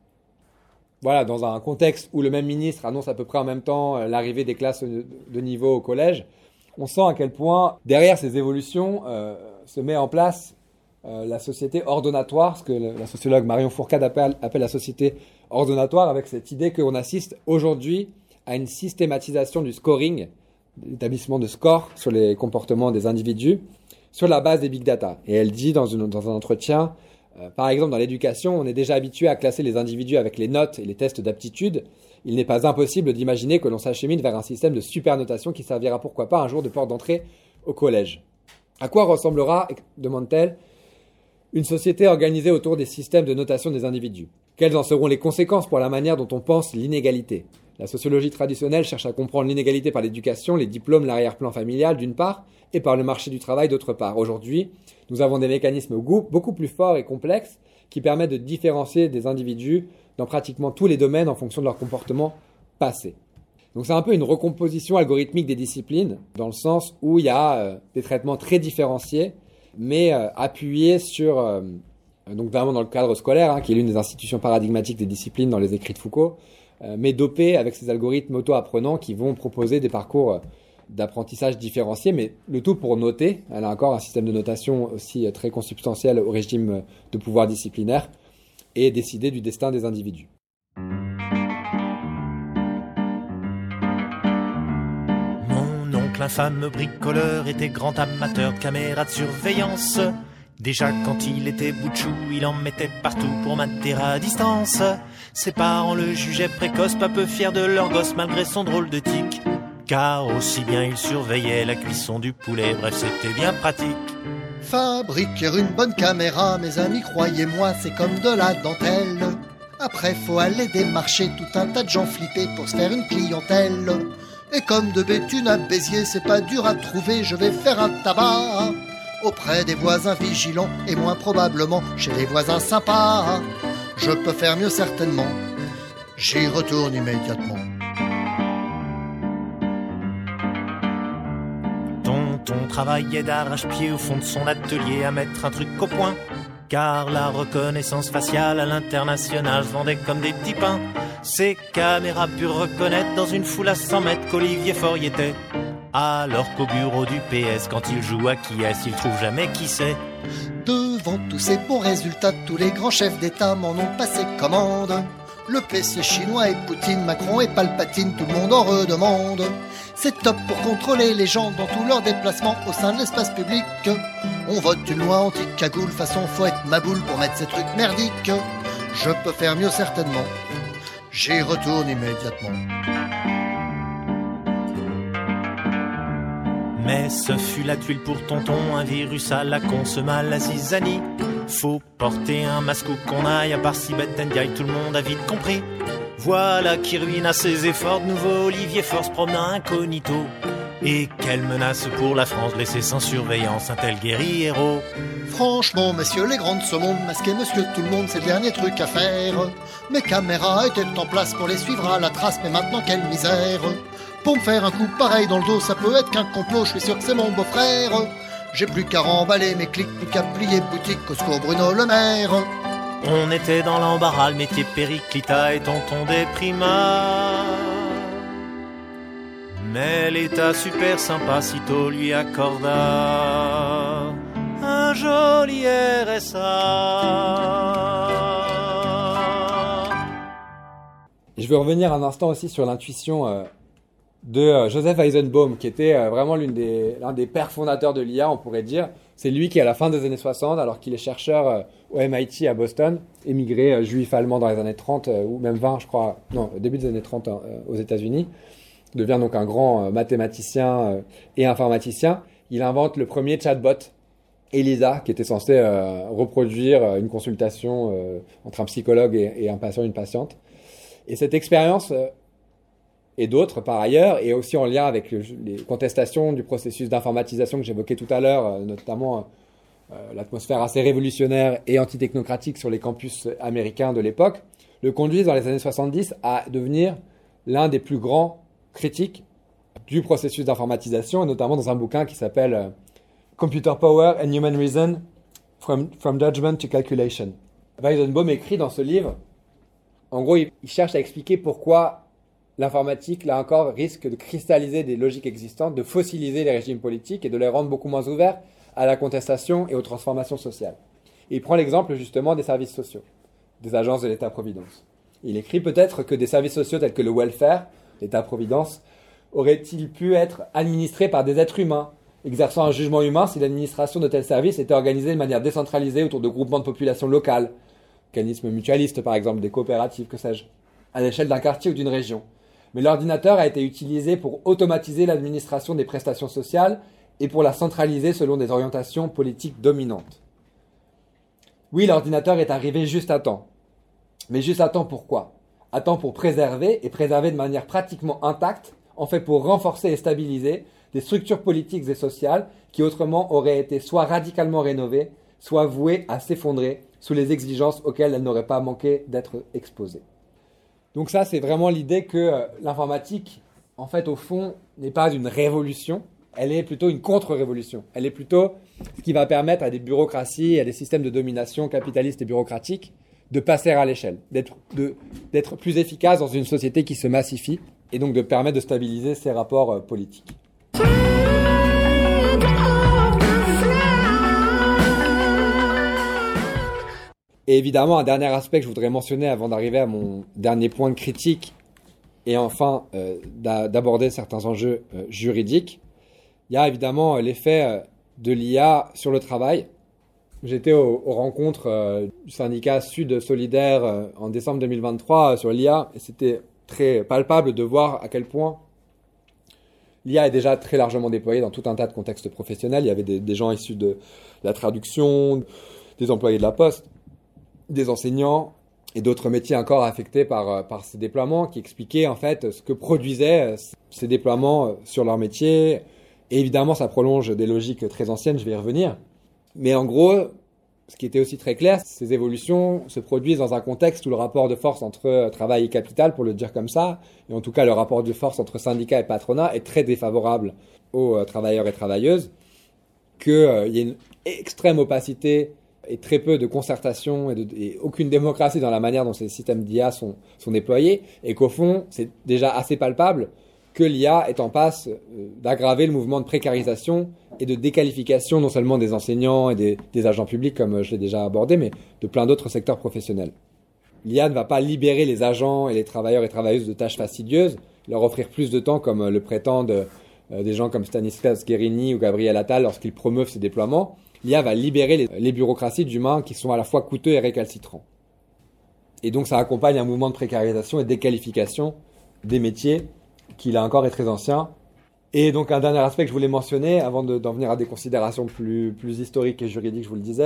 S6: Voilà, dans un contexte où le même ministre annonce à peu près en même temps l'arrivée des classes de niveau au collège, on sent à quel point, derrière ces évolutions, se met en place la société ordonnatoire, ce que la sociologue Marion Fourcade appelle la société ordonnatoire, avec cette idée qu'on assiste aujourd'hui à une systématisation du scoring, l'établissement de scores sur les comportements des individus, sur la base des big data. Et elle dit dans un entretien, par exemple, dans l'éducation, on est déjà habitué à classer les individus avec les notes et les tests d'aptitude. Il n'est pas impossible d'imaginer que l'on s'achemine vers un système de supernotation qui servira pourquoi pas un jour de porte d'entrée au collège. À quoi ressemblera, demande-t-elle, une société organisée autour des systèmes de notation des individus? Quelles en seront les conséquences pour la manière dont on pense l'inégalité? La sociologie traditionnelle cherche à comprendre l'inégalité par l'éducation, les diplômes, l'arrière-plan familial d'une part, et par le marché du travail d'autre part. Aujourd'hui, nous avons des mécanismes beaucoup plus forts et complexes qui permettent de différencier des individus dans pratiquement tous les domaines en fonction de leur comportement passé. Donc c'est un peu une recomposition algorithmique des disciplines, dans le sens où il y a des traitements très différenciés, mais appuyés sur, donc vraiment dans le cadre scolaire, qui est l'une des institutions paradigmatiques des disciplines dans les écrits de Foucault, mais dopés avec ces algorithmes auto-apprenants qui vont proposer des parcours d'apprentissage différenciés, mais le tout pour noter. Elle a encore un système de notation aussi très consubstantiel au régime de pouvoir disciplinaire et décider du destin des individus.
S8: Mon oncle, infâme bricoleur, était grand amateur de caméras de surveillance. Déjà quand il était bout de chou, il en mettait partout pour mater à distance. Ses parents le jugeaient précoce, pas peu fier de leur gosse malgré son drôle de tic. Car aussi bien il surveillait la cuisson du poulet, bref c'était bien pratique.
S9: Fabriquer une bonne caméra, mes amis, croyez-moi, c'est comme de la dentelle. Après faut aller démarcher tout un tas de gens flippés pour se faire une clientèle. Et comme de Béthune à Béziers, c'est pas dur à trouver, je vais faire un tabac auprès des voisins vigilants et moins probablement chez les voisins sympas. Je peux faire mieux certainement, j'y retourne immédiatement.
S8: Tonton travaillait d'arrache-pied au fond de son atelier à mettre un truc au point. Car la reconnaissance faciale à l'international se vendait comme des petits pains. Ces caméras purent reconnaître dans une foule à 100 mètres qu'Olivier Faure y était. Alors qu'au bureau du PS, quand il joue à qui est-ce, il trouve jamais qui c'est.
S9: Devant tous ces bons résultats, tous les grands chefs d'État m'en ont passé commande. Le PC chinois et Poutine, Macron et Palpatine, tout le monde en redemande. C'est top pour contrôler les gens dans tous leurs déplacements au sein de l'espace public. On vote une loi anti-cagoule, façon faut être maboule pour mettre ces trucs merdiques. Je peux faire mieux certainement, j'y retourne immédiatement.
S8: Mais ce fut la tuile pour tonton, un virus à la con sema la zizanie. Faut porter un masque où qu'on aille, à part si bête Ndiaye, tout le monde a vite compris. Voilà qui ruine à ses efforts, de nouveau Olivier Faure se promène incognito. Et quelle menace pour la France, laisser sans surveillance un tel guerriero.
S9: Franchement, messieurs les grands de ce monde, masquer monsieur tout le monde, c'est le dernier truc à faire. Mes caméras étaient en place pour les suivre à la trace, mais maintenant quelle misère. Pour me faire un coup pareil dans le dos, ça peut être qu'un complot, je suis sûr que c'est mon beau-frère. J'ai plus qu'à remballer mes clics, plus qu'à plier boutique, au secours Bruno Le Maire.
S8: On était dans l'embarras, le métier périclita et tonton déprima. Mais l'état super sympa sitôt lui accorda un joli RSA.
S6: Je veux revenir un instant aussi sur l'intuition de Joseph Weizenbaum, qui était vraiment l'un des pères fondateurs de l'IA, on pourrait dire. C'est lui qui, à la fin des années 60, alors qu'il est chercheur au MIT à Boston, émigré juif allemand dans les années 30 ou même 20, je crois, non, au début des années 30 aux États-Unis, devient donc un grand mathématicien et informaticien. Il invente le premier chatbot, Elisa, qui était censé reproduire une consultation entre un psychologue et un patient, une patiente. Et cette expérience et d'autres par ailleurs, et aussi en lien avec les contestations du processus d'informatisation que j'évoquais tout à l'heure, notamment l'atmosphère assez révolutionnaire et antitechnocratique sur les campus américains de l'époque, le conduisent dans les années 70 à devenir l'un des plus grands critiques du processus d'informatisation, et notamment dans un bouquin qui s'appelle Computer Power and Human Reason, From Judgment to Calculation. Weizenbaum écrit dans ce livre, en gros, il cherche à expliquer pourquoi l'informatique, là encore, risque de cristalliser des logiques existantes, de fossiliser les régimes politiques et de les rendre beaucoup moins ouverts à la contestation et aux transformations sociales. Et il prend l'exemple justement des services sociaux, des agences de l'État-providence. Il écrit peut-être que des services sociaux tels que le welfare, l'État-providence, auraient-ils pu être administrés par des êtres humains, exerçant un jugement humain si l'administration de tels services était organisée de manière décentralisée autour de groupements de population locales, organismes mutualistes par exemple, des coopératives, que sais-je, à l'échelle d'un quartier ou d'une région. Mais l'ordinateur a été utilisé pour automatiser l'administration des prestations sociales et pour la centraliser selon des orientations politiques dominantes. Oui, l'ordinateur est arrivé juste à temps. Mais juste à temps pourquoi ? À temps pour préserver, et préserver de manière pratiquement intacte, en fait pour renforcer et stabiliser des structures politiques et sociales qui autrement auraient été soit radicalement rénovées, soit vouées à s'effondrer sous les exigences auxquelles elles n'auraient pas manqué d'être exposées. Donc ça, c'est vraiment l'idée que l'informatique, en fait, au fond, n'est pas une révolution, elle est plutôt une contre-révolution. Elle est plutôt ce qui va permettre à des bureaucraties, à des systèmes de domination capitalistes et bureaucratiques de passer à l'échelle, d'être plus efficaces dans une société qui se massifie et donc de permettre de stabiliser ses rapports politiques. Et évidemment, un dernier aspect que je voudrais mentionner avant d'arriver à mon dernier point de critique et enfin d'aborder certains enjeux juridiques, il y a évidemment l'effet de l'IA sur le travail. J'étais aux rencontres du syndicat Sud Solidaire en décembre 2023 sur l'IA et c'était très palpable de voir à quel point l'IA est déjà très largement déployée dans tout un tas de contextes professionnels. Il y avait des gens issus de la traduction, des employés de la Poste, des enseignants et d'autres métiers encore affectés par ces déploiements qui expliquaient en fait ce que produisaient ces déploiements sur leur métier. Et évidemment, ça prolonge des logiques très anciennes, je vais y revenir. Mais en gros, ce qui était aussi très clair, ces évolutions se produisent dans un contexte où le rapport de force entre travail et capital, pour le dire comme ça, et en tout cas le rapport de force entre syndicats et patronat est très défavorable aux travailleurs et travailleuses, qu'il y ait une extrême opacité et très peu de concertation et aucune démocratie dans la manière dont ces systèmes d'IA sont déployés, et qu'au fond, c'est déjà assez palpable que l'IA est en passe d'aggraver le mouvement de précarisation et de déqualification non seulement des enseignants et des agents publics, comme je l'ai déjà abordé, mais de plein d'autres secteurs professionnels. L'IA ne va pas libérer les agents et les travailleurs et travailleuses de tâches fastidieuses, leur offrir plus de temps comme le prétendent des gens comme Stanislas Guerini ou Gabriel Attal lorsqu'ils promeuvent ces déploiements. L'IA va libérer les bureaucraties d'humains qui sont à la fois coûteux et récalcitrants. Et donc ça accompagne un mouvement de précarisation et de déqualification des métiers qui, là encore, est très ancien. Et donc un dernier aspect que je voulais mentionner, avant d'en venir à des considérations plus historiques et juridiques, je vous le disais,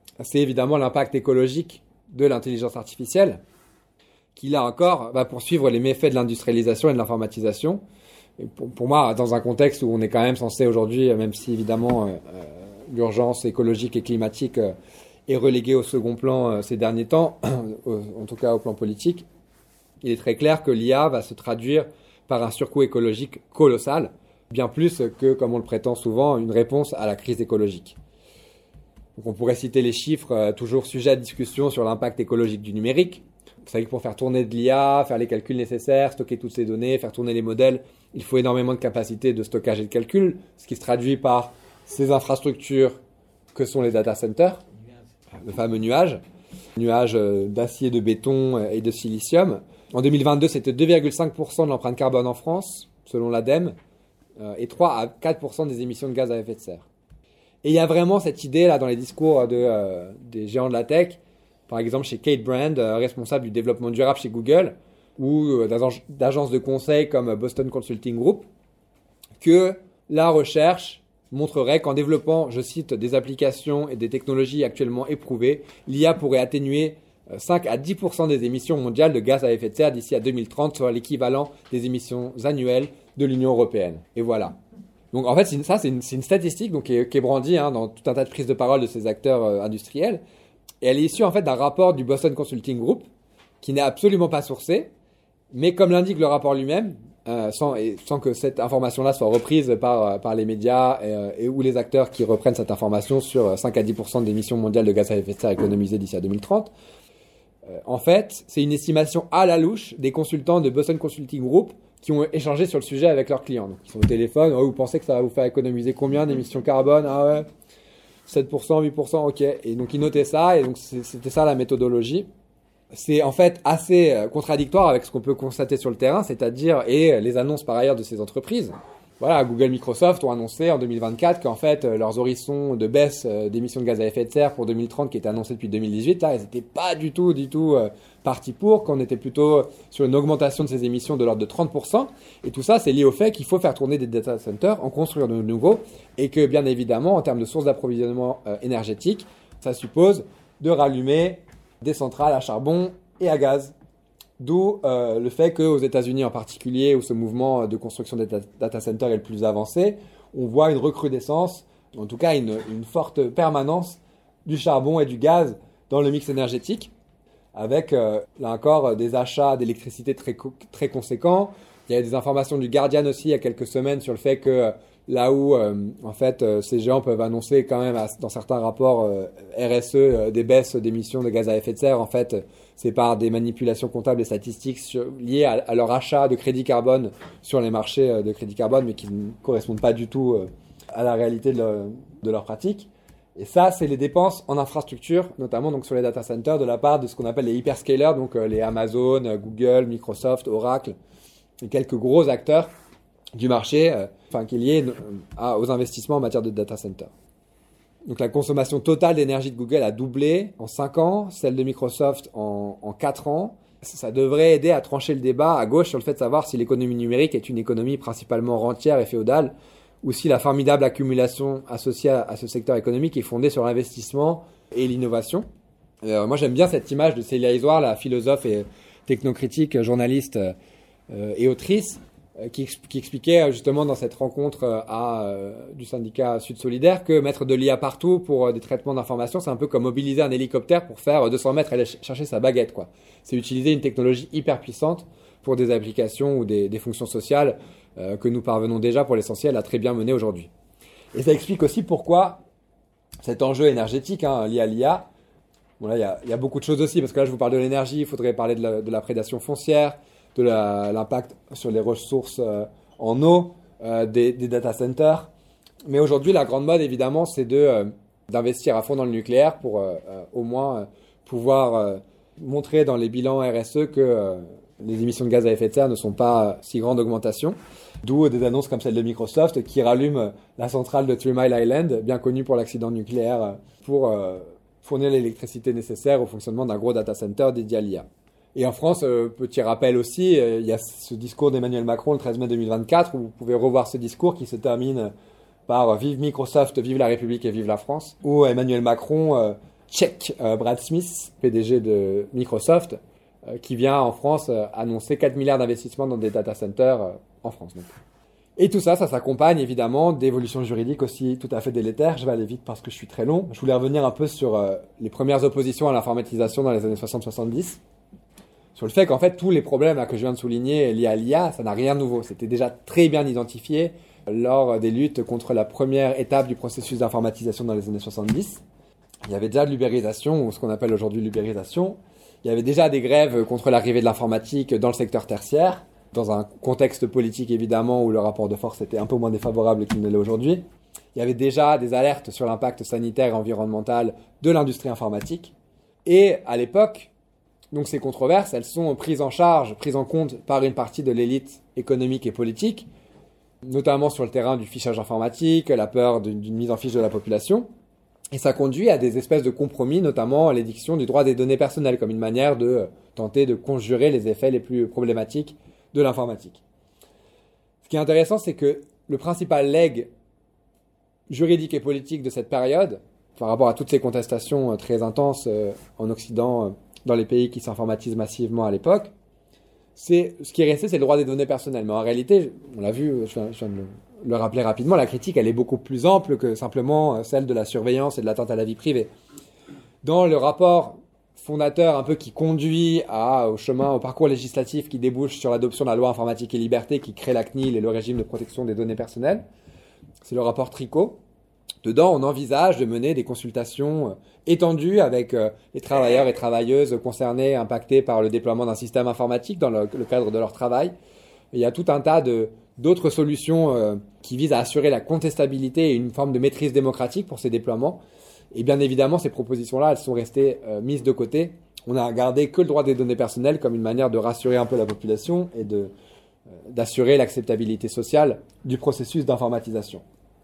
S6: c'est évidemment l'impact écologique de l'intelligence artificielle, qui là encore va poursuivre les méfaits de l'industrialisation et de l'informatisation. Et pour moi, dans un contexte où on est quand même censé aujourd'hui, même si évidemment l'urgence écologique et climatique est reléguée au second plan ces derniers temps, en tout cas au plan politique, il est très clair que l'IA va se traduire par un surcoût écologique colossal, bien plus que, comme on le prétend souvent, une réponse à la crise écologique. Donc on pourrait citer les chiffres, toujours sujets à discussion sur l'impact écologique du numérique. Vous savez que pour faire tourner de l'IA, faire les calculs nécessaires, stocker toutes ces données, faire tourner les modèles, il faut énormément de capacité de stockage et de calcul, ce qui se traduit par ces infrastructures que sont les data centers, le fameux nuage d'acier, de béton et de silicium. En 2022, c'était 2,5% de l'empreinte carbone en France, selon l'ADEME, et 3 à 4% des émissions de gaz à effet de serre. Et il y a vraiment cette idée là dans les discours des géants de la tech, par exemple chez Kate Brand, responsable du développement durable chez Google, ou d'agences de conseil comme Boston Consulting Group, que la recherche montrerait qu'en développant, je cite, des applications et des technologies actuellement éprouvées, l'IA pourrait atténuer 5 à 10% des émissions mondiales de gaz à effet de serre d'ici à 2030, soit l'équivalent des émissions annuelles de l'Union européenne. Et voilà. Donc en fait, c'est une statistique donc, qui est brandie dans tout un tas de prises de parole de ces acteurs industriels. Et elle est issue en fait d'un rapport du Boston Consulting Group qui n'est absolument pas sourcé, mais comme l'indique le rapport lui-même, sans que cette information-là soit reprise par les médias et ou les acteurs qui reprennent cette information sur 5 à 10% d'émissions mondiales de gaz à effet de serre économisées d'ici à 2030. En fait, c'est une estimation à la louche des consultants de Boston Consulting Group qui ont échangé sur le sujet avec leurs clients. Donc, ils sont au téléphone. Oh, vous pensez que ça va vous faire économiser combien d'émissions carbone? Ah ouais, 7%, 8%, ok. Et donc, ils notaient ça. Et donc, c'était ça la méthodologie. C'est en fait assez contradictoire avec ce qu'on peut constater sur le terrain, c'est-à-dire, et les annonces par ailleurs de ces entreprises. Voilà, Google, Microsoft ont annoncé en 2024 qu'en fait, leurs horizons de baisse d'émissions de gaz à effet de serre pour 2030 qui étaient annoncés depuis 2018, là, ils n'étaient pas du tout partis pour, qu'on était plutôt sur une augmentation de ces émissions de l'ordre de 30%. Et tout ça, c'est lié au fait qu'il faut faire tourner des data centers, en construire de nouveaux, et que bien évidemment, en termes de sources d'approvisionnement énergétique, ça suppose de rallumer des centrales à charbon et à gaz. D'où le fait qu'aux États-Unis en particulier, où ce mouvement de construction des data centers est le plus avancé, on voit une recrudescence, en tout cas une forte permanence du charbon et du gaz dans le mix énergétique, avec là encore des achats d'électricité très conséquents. Il y a des informations du Guardian aussi il y a quelques semaines sur le fait que là où en fait ces géants peuvent annoncer quand même dans certains rapports RSE des baisses d'émissions de gaz à effet de serre, en fait c'est par des manipulations comptables et statistiques liées à leur achat de crédit carbone sur les marchés de crédit carbone, mais qui ne correspondent pas du tout à la réalité de leur pratique. Et ça, c'est les dépenses en infrastructure, notamment donc sur les data centers, de la part de ce qu'on appelle les hyperscalers, donc les Amazon, Google, Microsoft, Oracle, et quelques gros acteurs du marché, qui est lié aux investissements en matière de data center. Donc la consommation totale d'énergie de Google a doublé en 5 ans, celle de Microsoft en 4 ans. Ça devrait aider à trancher le débat à gauche sur le fait de savoir si l'économie numérique est une économie principalement rentière et féodale, ou si la formidable accumulation associée à ce secteur économique est fondée sur l'investissement et l'innovation. Moi j'aime bien cette image de Célia Isoire, la philosophe et technocritique, journaliste et autrice, qui expliquait justement dans cette rencontre du syndicat Sud Solidaire que mettre de l'IA partout pour des traitements d'informations, c'est un peu comme mobiliser un hélicoptère pour faire 200 mètres et aller chercher sa baguette, quoi. C'est utiliser une technologie hyper puissante pour des applications ou des fonctions sociales que nous parvenons déjà pour l'essentiel à très bien mener aujourd'hui. Et ça explique aussi pourquoi cet enjeu énergétique lié à l'IA, bon là il y a beaucoup de choses aussi, parce que là je vous parle de l'énergie, il faudrait parler de la prédation foncière, de l'impact sur les ressources en eau, des data centers. Mais aujourd'hui, la grande mode, évidemment, c'est d'investir à fond dans le nucléaire pour au moins pouvoir montrer dans les bilans RSE que les émissions de gaz à effet de serre ne sont pas si grande augmentation. D'où des annonces comme celle de Microsoft qui rallume la centrale de 3 Mile Island, bien connue pour l'accident nucléaire, pour fournir l'électricité nécessaire au fonctionnement d'un gros data center dédié à l'IA. Et en France, petit rappel aussi, il y a ce discours d'Emmanuel Macron le 13 mai 2024, où vous pouvez revoir ce discours qui se termine par « Vive Microsoft, vive la République et vive la France », où Emmanuel Macron tchèque Brad Smith, PDG de Microsoft, qui vient en France annoncer 4 milliards d'investissements dans des data centers en France. Donc. Et tout ça, ça s'accompagne évidemment d'évolutions juridiques aussi tout à fait délétères. Je vais aller vite parce que je suis très long. Je voulais revenir un peu sur les premières oppositions à l'informatisation dans les années 60-70. Sur le fait qu'en fait, tous les problèmes que je viens de souligner liés à l'IA, ça n'a rien de nouveau. C'était déjà très bien identifié lors des luttes contre la première étape du processus d'informatisation dans les années 70. Il y avait déjà de l'ubérisation, ou ce qu'on appelle aujourd'hui l'ubérisation. Il y avait déjà des grèves contre l'arrivée de l'informatique dans le secteur tertiaire, dans un contexte politique évidemment où le rapport de force était un peu moins défavorable qu'il ne l'est aujourd'hui. Il y avait déjà des alertes sur l'impact sanitaire et environnemental de l'industrie informatique. Et à l'époque, donc ces controverses, elles sont prises en charge, prises en compte par une partie de l'élite économique et politique, notamment sur le terrain du fichage informatique, la peur d'une mise en fiche de la population. Et ça conduit à des espèces de compromis, notamment à l'édiction du droit des données personnelles, comme une manière de tenter de conjurer les effets les plus problématiques de l'informatique. Ce qui est intéressant, c'est que le principal legs juridique et politique de cette période, par rapport à toutes ces contestations très intenses en Occident, dans les pays qui s'informatisent massivement à l'époque, ce qui est resté, c'est le droit des données personnelles. Mais en réalité, on l'a vu, je viens de le rappeler rapidement, la critique, elle est beaucoup plus ample que simplement celle de la surveillance et de l'atteinte à la vie privée. Dans le rapport fondateur un peu qui conduit au parcours législatif qui débouche sur l'adoption de la loi informatique et liberté qui crée la CNIL et le régime de protection des données personnelles, c'est le rapport Tricot. Dedans, on envisage de mener des consultations étendues avec les travailleurs et travailleuses concernés, impactés par le déploiement d'un système informatique dans le cadre de leur travail. Et il y a tout un tas d'autres solutions qui visent à assurer la contestabilité et une forme de maîtrise démocratique pour ces déploiements. Et bien évidemment, ces propositions-là, elles sont restées mises de côté. On a gardé que le droit des données personnelles comme une manière de rassurer un peu la population et d'assurer l'acceptabilité sociale du processus d'informatisation.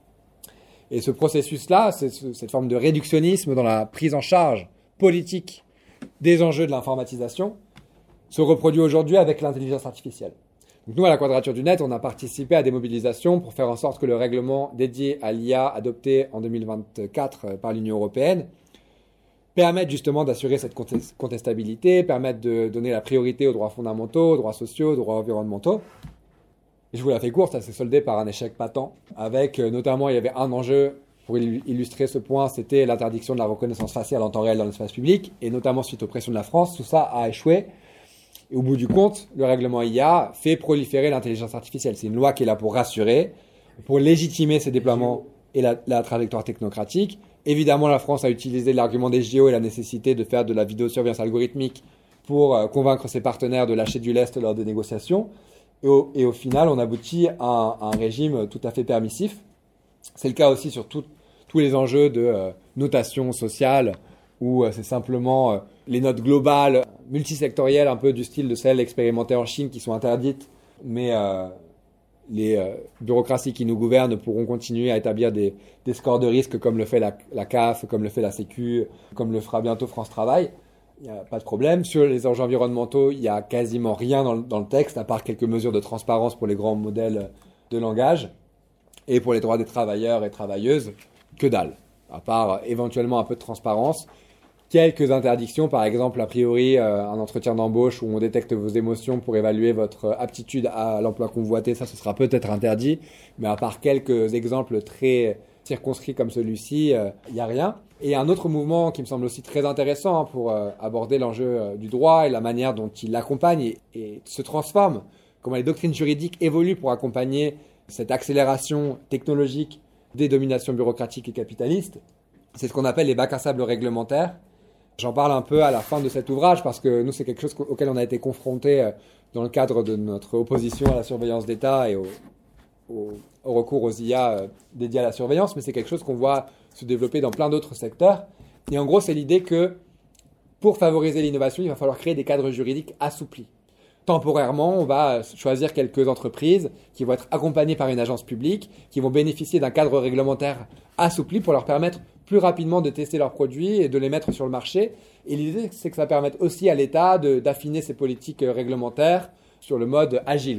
S6: Et ce processus-là, cette forme de réductionnisme dans la prise en charge politique des enjeux de l'informatisation, se reproduit aujourd'hui avec l'intelligence artificielle. Donc nous, à la Quadrature du Net, on a participé à des mobilisations pour faire en sorte que le règlement dédié à l'IA adopté en 2024 par l'Union européenne permette justement d'assurer cette contestabilité, permette de donner la priorité aux droits fondamentaux, aux droits sociaux, aux droits environnementaux. Et je vous la fais courte, ça s'est soldé par un échec patent, avec notamment, il y avait un enjeu pour illustrer ce point, c'était l'interdiction de la reconnaissance faciale en temps réel dans l'espace public, et notamment suite aux pressions de la France, tout ça a échoué. Et au bout du compte, le règlement IA fait proliférer l'intelligence artificielle. C'est une loi qui est là pour rassurer, pour légitimer ses déploiements et la trajectoire technocratique. Évidemment, la France a utilisé l'argument des JO et la nécessité de faire de la vidéosurveillance algorithmique pour convaincre ses partenaires de lâcher du lest lors des négociations. Et au final, on aboutit à un régime tout à fait permissif. C'est le cas aussi sur tous les enjeux de notation sociale, où c'est simplement les notes globales, multisectorielles, un peu du style de celles expérimentées en Chine qui sont interdites, mais les bureaucraties qui nous gouvernent pourront continuer à établir des scores de risque comme le fait la CAF, comme le fait la Sécu, comme le fera bientôt France Travail. Il n'y a pas de problème. Sur les enjeux environnementaux, il n'y a quasiment rien dans le texte, à part quelques mesures de transparence pour les grands modèles de langage. Et pour les droits des travailleurs et travailleuses, que dalle. À part éventuellement un peu de transparence. Quelques interdictions, par exemple, a priori, un entretien d'embauche où on détecte vos émotions pour évaluer votre aptitude à l'emploi convoité, ça, ce sera peut-être interdit. Mais à part quelques exemples très circonscrits comme celui-ci, il n'y a rien. Et un autre mouvement qui me semble aussi très intéressant pour aborder l'enjeu du droit et la manière dont il l'accompagne et se transforme, comment les doctrines juridiques évoluent pour accompagner cette accélération technologique des dominations bureaucratiques et capitalistes, c'est ce qu'on appelle les bacs à sable réglementaires. J'en parle un peu à la fin de cet ouvrage parce que nous, c'est quelque chose auquel on a été confrontés dans le cadre de notre opposition à la surveillance d'État et au recours aux IA dédiés à la surveillance, mais c'est quelque chose qu'on voit se développer dans plein d'autres secteurs. Et en gros, c'est l'idée que pour favoriser l'innovation, il va falloir créer des cadres juridiques assouplis. Temporairement, on va choisir quelques entreprises qui vont être accompagnées par une agence publique, qui vont bénéficier d'un cadre réglementaire assoupli pour leur permettre plus rapidement de tester leurs produits et de les mettre sur le marché. Et l'idée, c'est que ça permette aussi à l'État d'affiner ses politiques réglementaires sur le mode agile.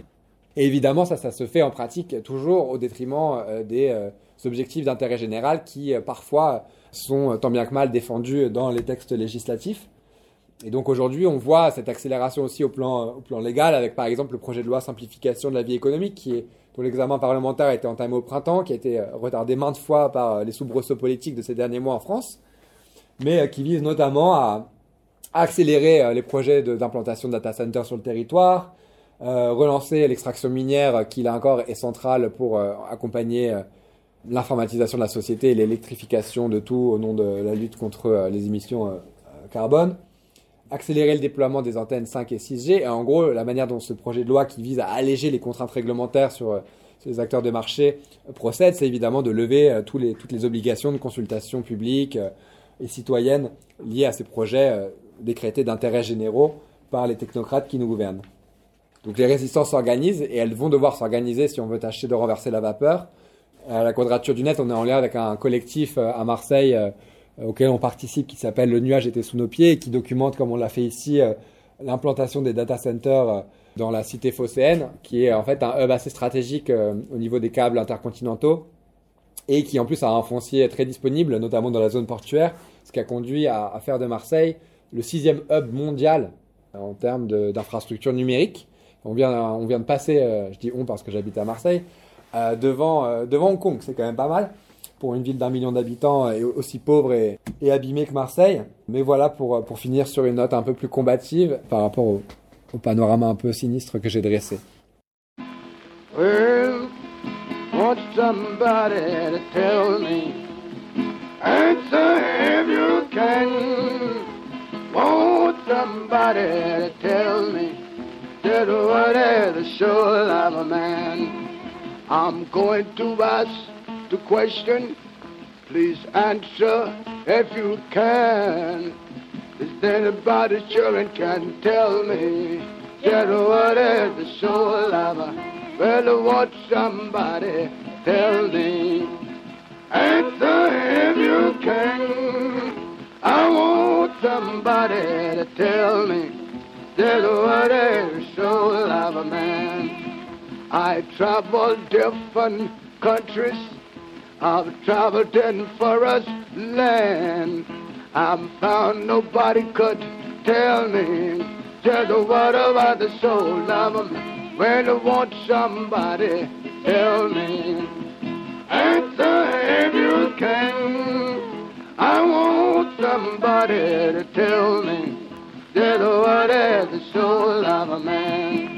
S6: Et évidemment, ça se fait en pratique toujours au détriment des objectifs d'intérêt général qui parfois sont tant bien que mal défendus dans les textes législatifs. Et donc aujourd'hui, on voit cette accélération aussi au plan légal avec par exemple le projet de loi simplification de la vie économique dont l'examen parlementaire a été entamé au printemps, qui a été retardé maintes fois par les soubresauts politiques de ces derniers mois en France, mais qui vise notamment à accélérer les projets d'implantation de data centers sur le territoire, relancer l'extraction minière qui là encore est centrale pour accompagner l'informatisation de la société et l'électrification de tout au nom de la lutte contre les émissions carbone, accélérer le déploiement des antennes 5 et 6G. Et en gros, la manière dont ce projet de loi qui vise à alléger les contraintes réglementaires sur les acteurs de marché procède, c'est évidemment de lever toutes les obligations de consultation publique et citoyenne liées à ces projets décrétés d'intérêt généraux par les technocrates qui nous gouvernent. Donc les résistances s'organisent et elles vont devoir s'organiser si on veut tâcher de renverser la vapeur. À la Quadrature du Net, on est en lien avec un collectif à Marseille auquel on participe qui s'appelle Le nuage était sous nos pieds et qui documente, comme on l'a fait ici, l'implantation des data centers dans la cité phocéenne, qui est en fait un hub assez stratégique au niveau des câbles intercontinentaux et qui en plus a un foncier très disponible, notamment dans la zone portuaire, ce qui a conduit à faire de Marseille le 6e hub mondial en termes d'infrastructures numériques. On vient de passer, je dis on parce que j'habite à Marseille, devant Hong Kong. C'est quand même pas mal pour une ville d'1 million d'habitants et aussi pauvre et abîmée que Marseille. Mais voilà pour finir sur une note un peu plus combative par rapport au panorama un peu sinistre que j'ai dressé.
S2: Well, want somebody to tell me, answer if you can. Want somebody to tell me that what is the soul of a man. I'm going to ask the question, please answer if you can. Is there anybody sure and can tell me that what is the soul of a man? Well, I want somebody tell me. Answer if you can. I want somebody to tell me that what is the soul of a man. I travel different countries. I've traveled in forest land. I've found nobody could tell me just what about the soul of a man. When I want somebody tell me. Answer if you can. I want somebody to tell me just what is the soul of a man.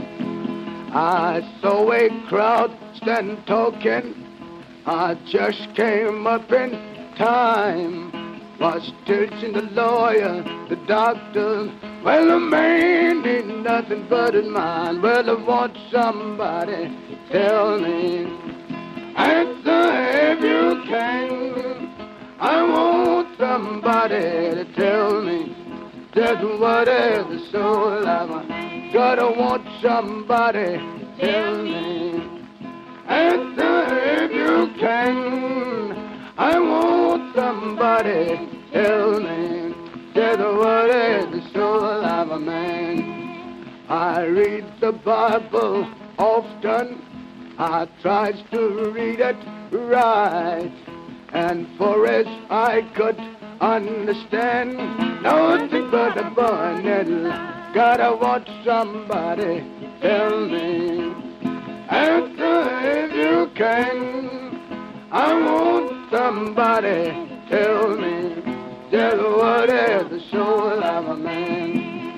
S2: I saw a crowd stand talking. I just came up in time. Was teaching the lawyer, the doctor. Well, the man ain't nothing but his mind. Well, I want somebody tell me. Answer if you can. I want somebody to tell me just what is the soul of a man. Gotta want somebody tell me. Answer if you can. I want somebody tell me just what is the soul of a man. I read the Bible often. I try to read it right. And for as I could understand, nothing but a burning light. Gotta want somebody tell me. Answer if you can. I want somebody tell me just what is the soul of a man.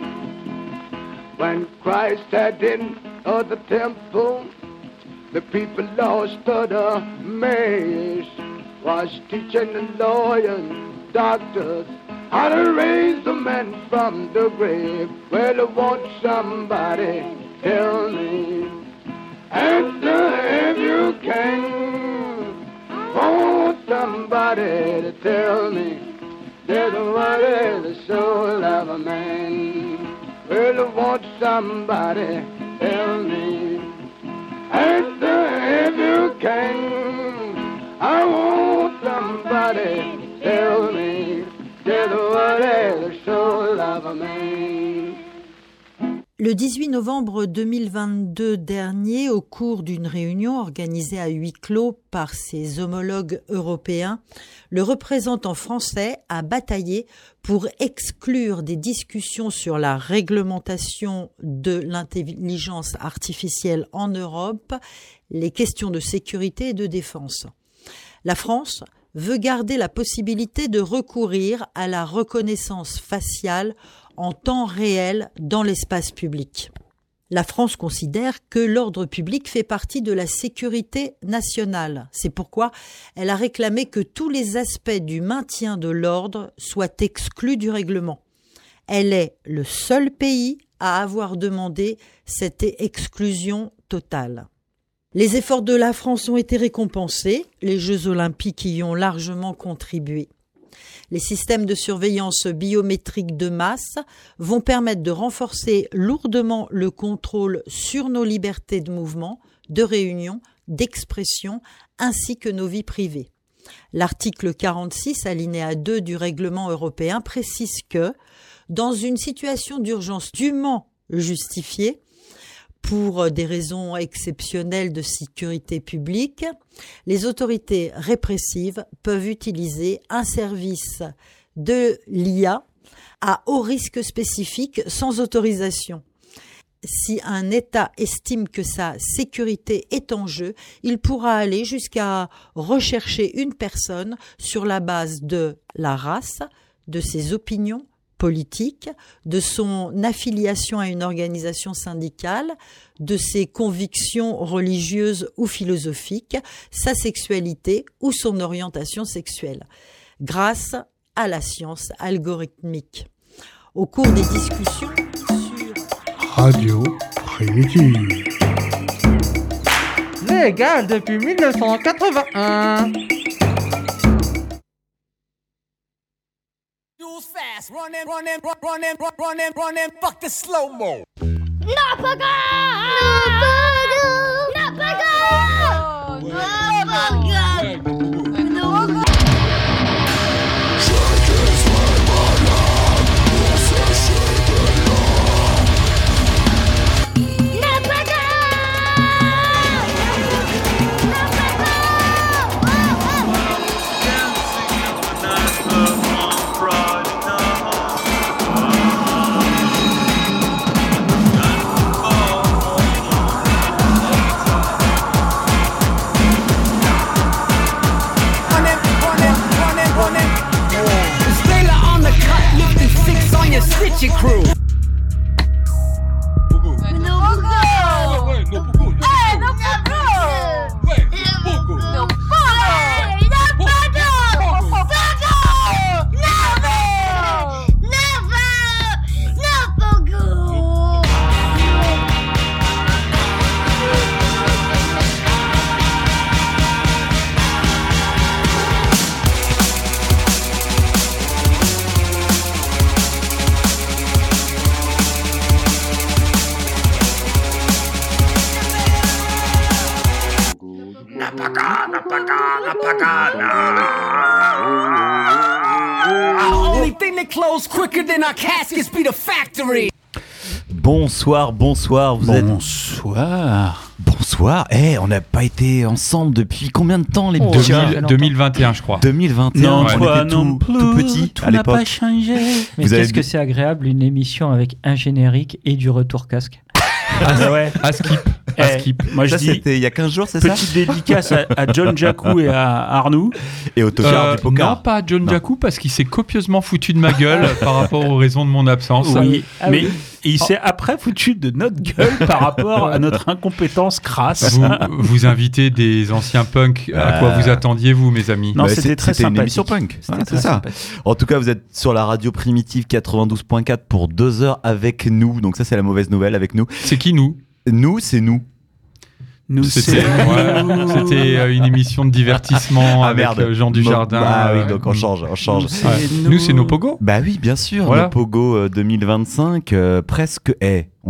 S2: When Christ had in the temple, the people lost the maze. Was teaching the lawyers, doctors, how to raise the men from the grave. Well, I want somebody tell me. Answer if you can. I want somebody to tell me just what is the soul of a man. Well, I want somebody tell me. Answer if you can. I want somebody tell me just what is the soul of a man.
S7: Le 18 novembre 2022 dernier, au cours d'une réunion organisée à huis clos par ses homologues européens, le représentant français a bataillé pour exclure des discussions sur la réglementation de l'intelligence artificielle en Europe les questions de sécurité et de défense. La France veut garder la possibilité de recourir à la reconnaissance faciale en temps réel dans l'espace public. La France considère que l'ordre public fait partie de la sécurité nationale. C'est pourquoi elle a réclamé que tous les aspects du maintien de l'ordre soient exclus du règlement. Elle est le seul pays à avoir demandé cette exclusion totale. Les efforts de la France ont été récompensés, les Jeux olympiques y ont largement contribué. Les systèmes de surveillance biométrique de masse vont permettre de renforcer lourdement le contrôle sur nos libertés de mouvement, de réunion, d'expression, ainsi que nos vies privées. L'article 46, alinéa 2 du règlement européen précise que, dans une situation d'urgence dûment justifiée, pour des raisons exceptionnelles de sécurité publique, les autorités répressives peuvent utiliser un service de l'IA à haut risque spécifique sans autorisation. Si un État estime que sa sécurité est en jeu, il pourra aller jusqu'à rechercher une personne sur la base de la race, de ses opinions politique, de son affiliation à une organisation syndicale, de ses convictions religieuses ou philosophiques, sa sexualité ou son orientation sexuelle, grâce à la science algorithmique. Au cours des discussions sur
S10: Radio Primitive.
S11: Légal depuis 1981.
S12: Fast, running, fuck the slow-mo.
S2: Napago!
S12: Stitchy crew.
S13: Bonsoir, Bonsoir. On n'a pas été ensemble depuis combien de temps, les petits
S14: 2021, je crois.
S13: 2021.
S14: Non,
S13: toi non plus. Tout petit
S15: tout
S13: à
S15: n'a
S13: l'époque.
S15: Pas changé. Mais qu'est-ce que c'est agréable, une émission avec un générique et du retour casque.
S14: À skip.
S13: Moi je dis c'était il y a 15 jours, c'est ça?
S15: Petite dédicace à John Jacou et à Arnoux.
S13: Et au Tocard du Poker.
S14: Non, pas à John Jacou parce qu'il s'est copieusement foutu de ma gueule par rapport aux raisons de mon absence.
S15: Oui, mais il s'est après foutu de notre gueule par rapport à notre incompétence crasse.
S14: Vous invitez des anciens punks, à quoi vous attendiez vous, mes amis?
S15: Non, c'était très sympathique.
S13: Une émission punk, c'est ça. En tout cas, vous êtes sur la radio primitive 92.4 pour 2 heures avec nous. Donc ça, c'est la mauvaise nouvelle avec nous.
S14: C'est qui nous?
S13: Nous, c'est nous.
S14: C'était une émission de divertissement avec Jean Dujardin.
S13: Ah oui, donc on change.
S14: Nous, c'est nos pogos.
S13: Bah oui, bien sûr. Voilà. Nos pogos 2025, presque.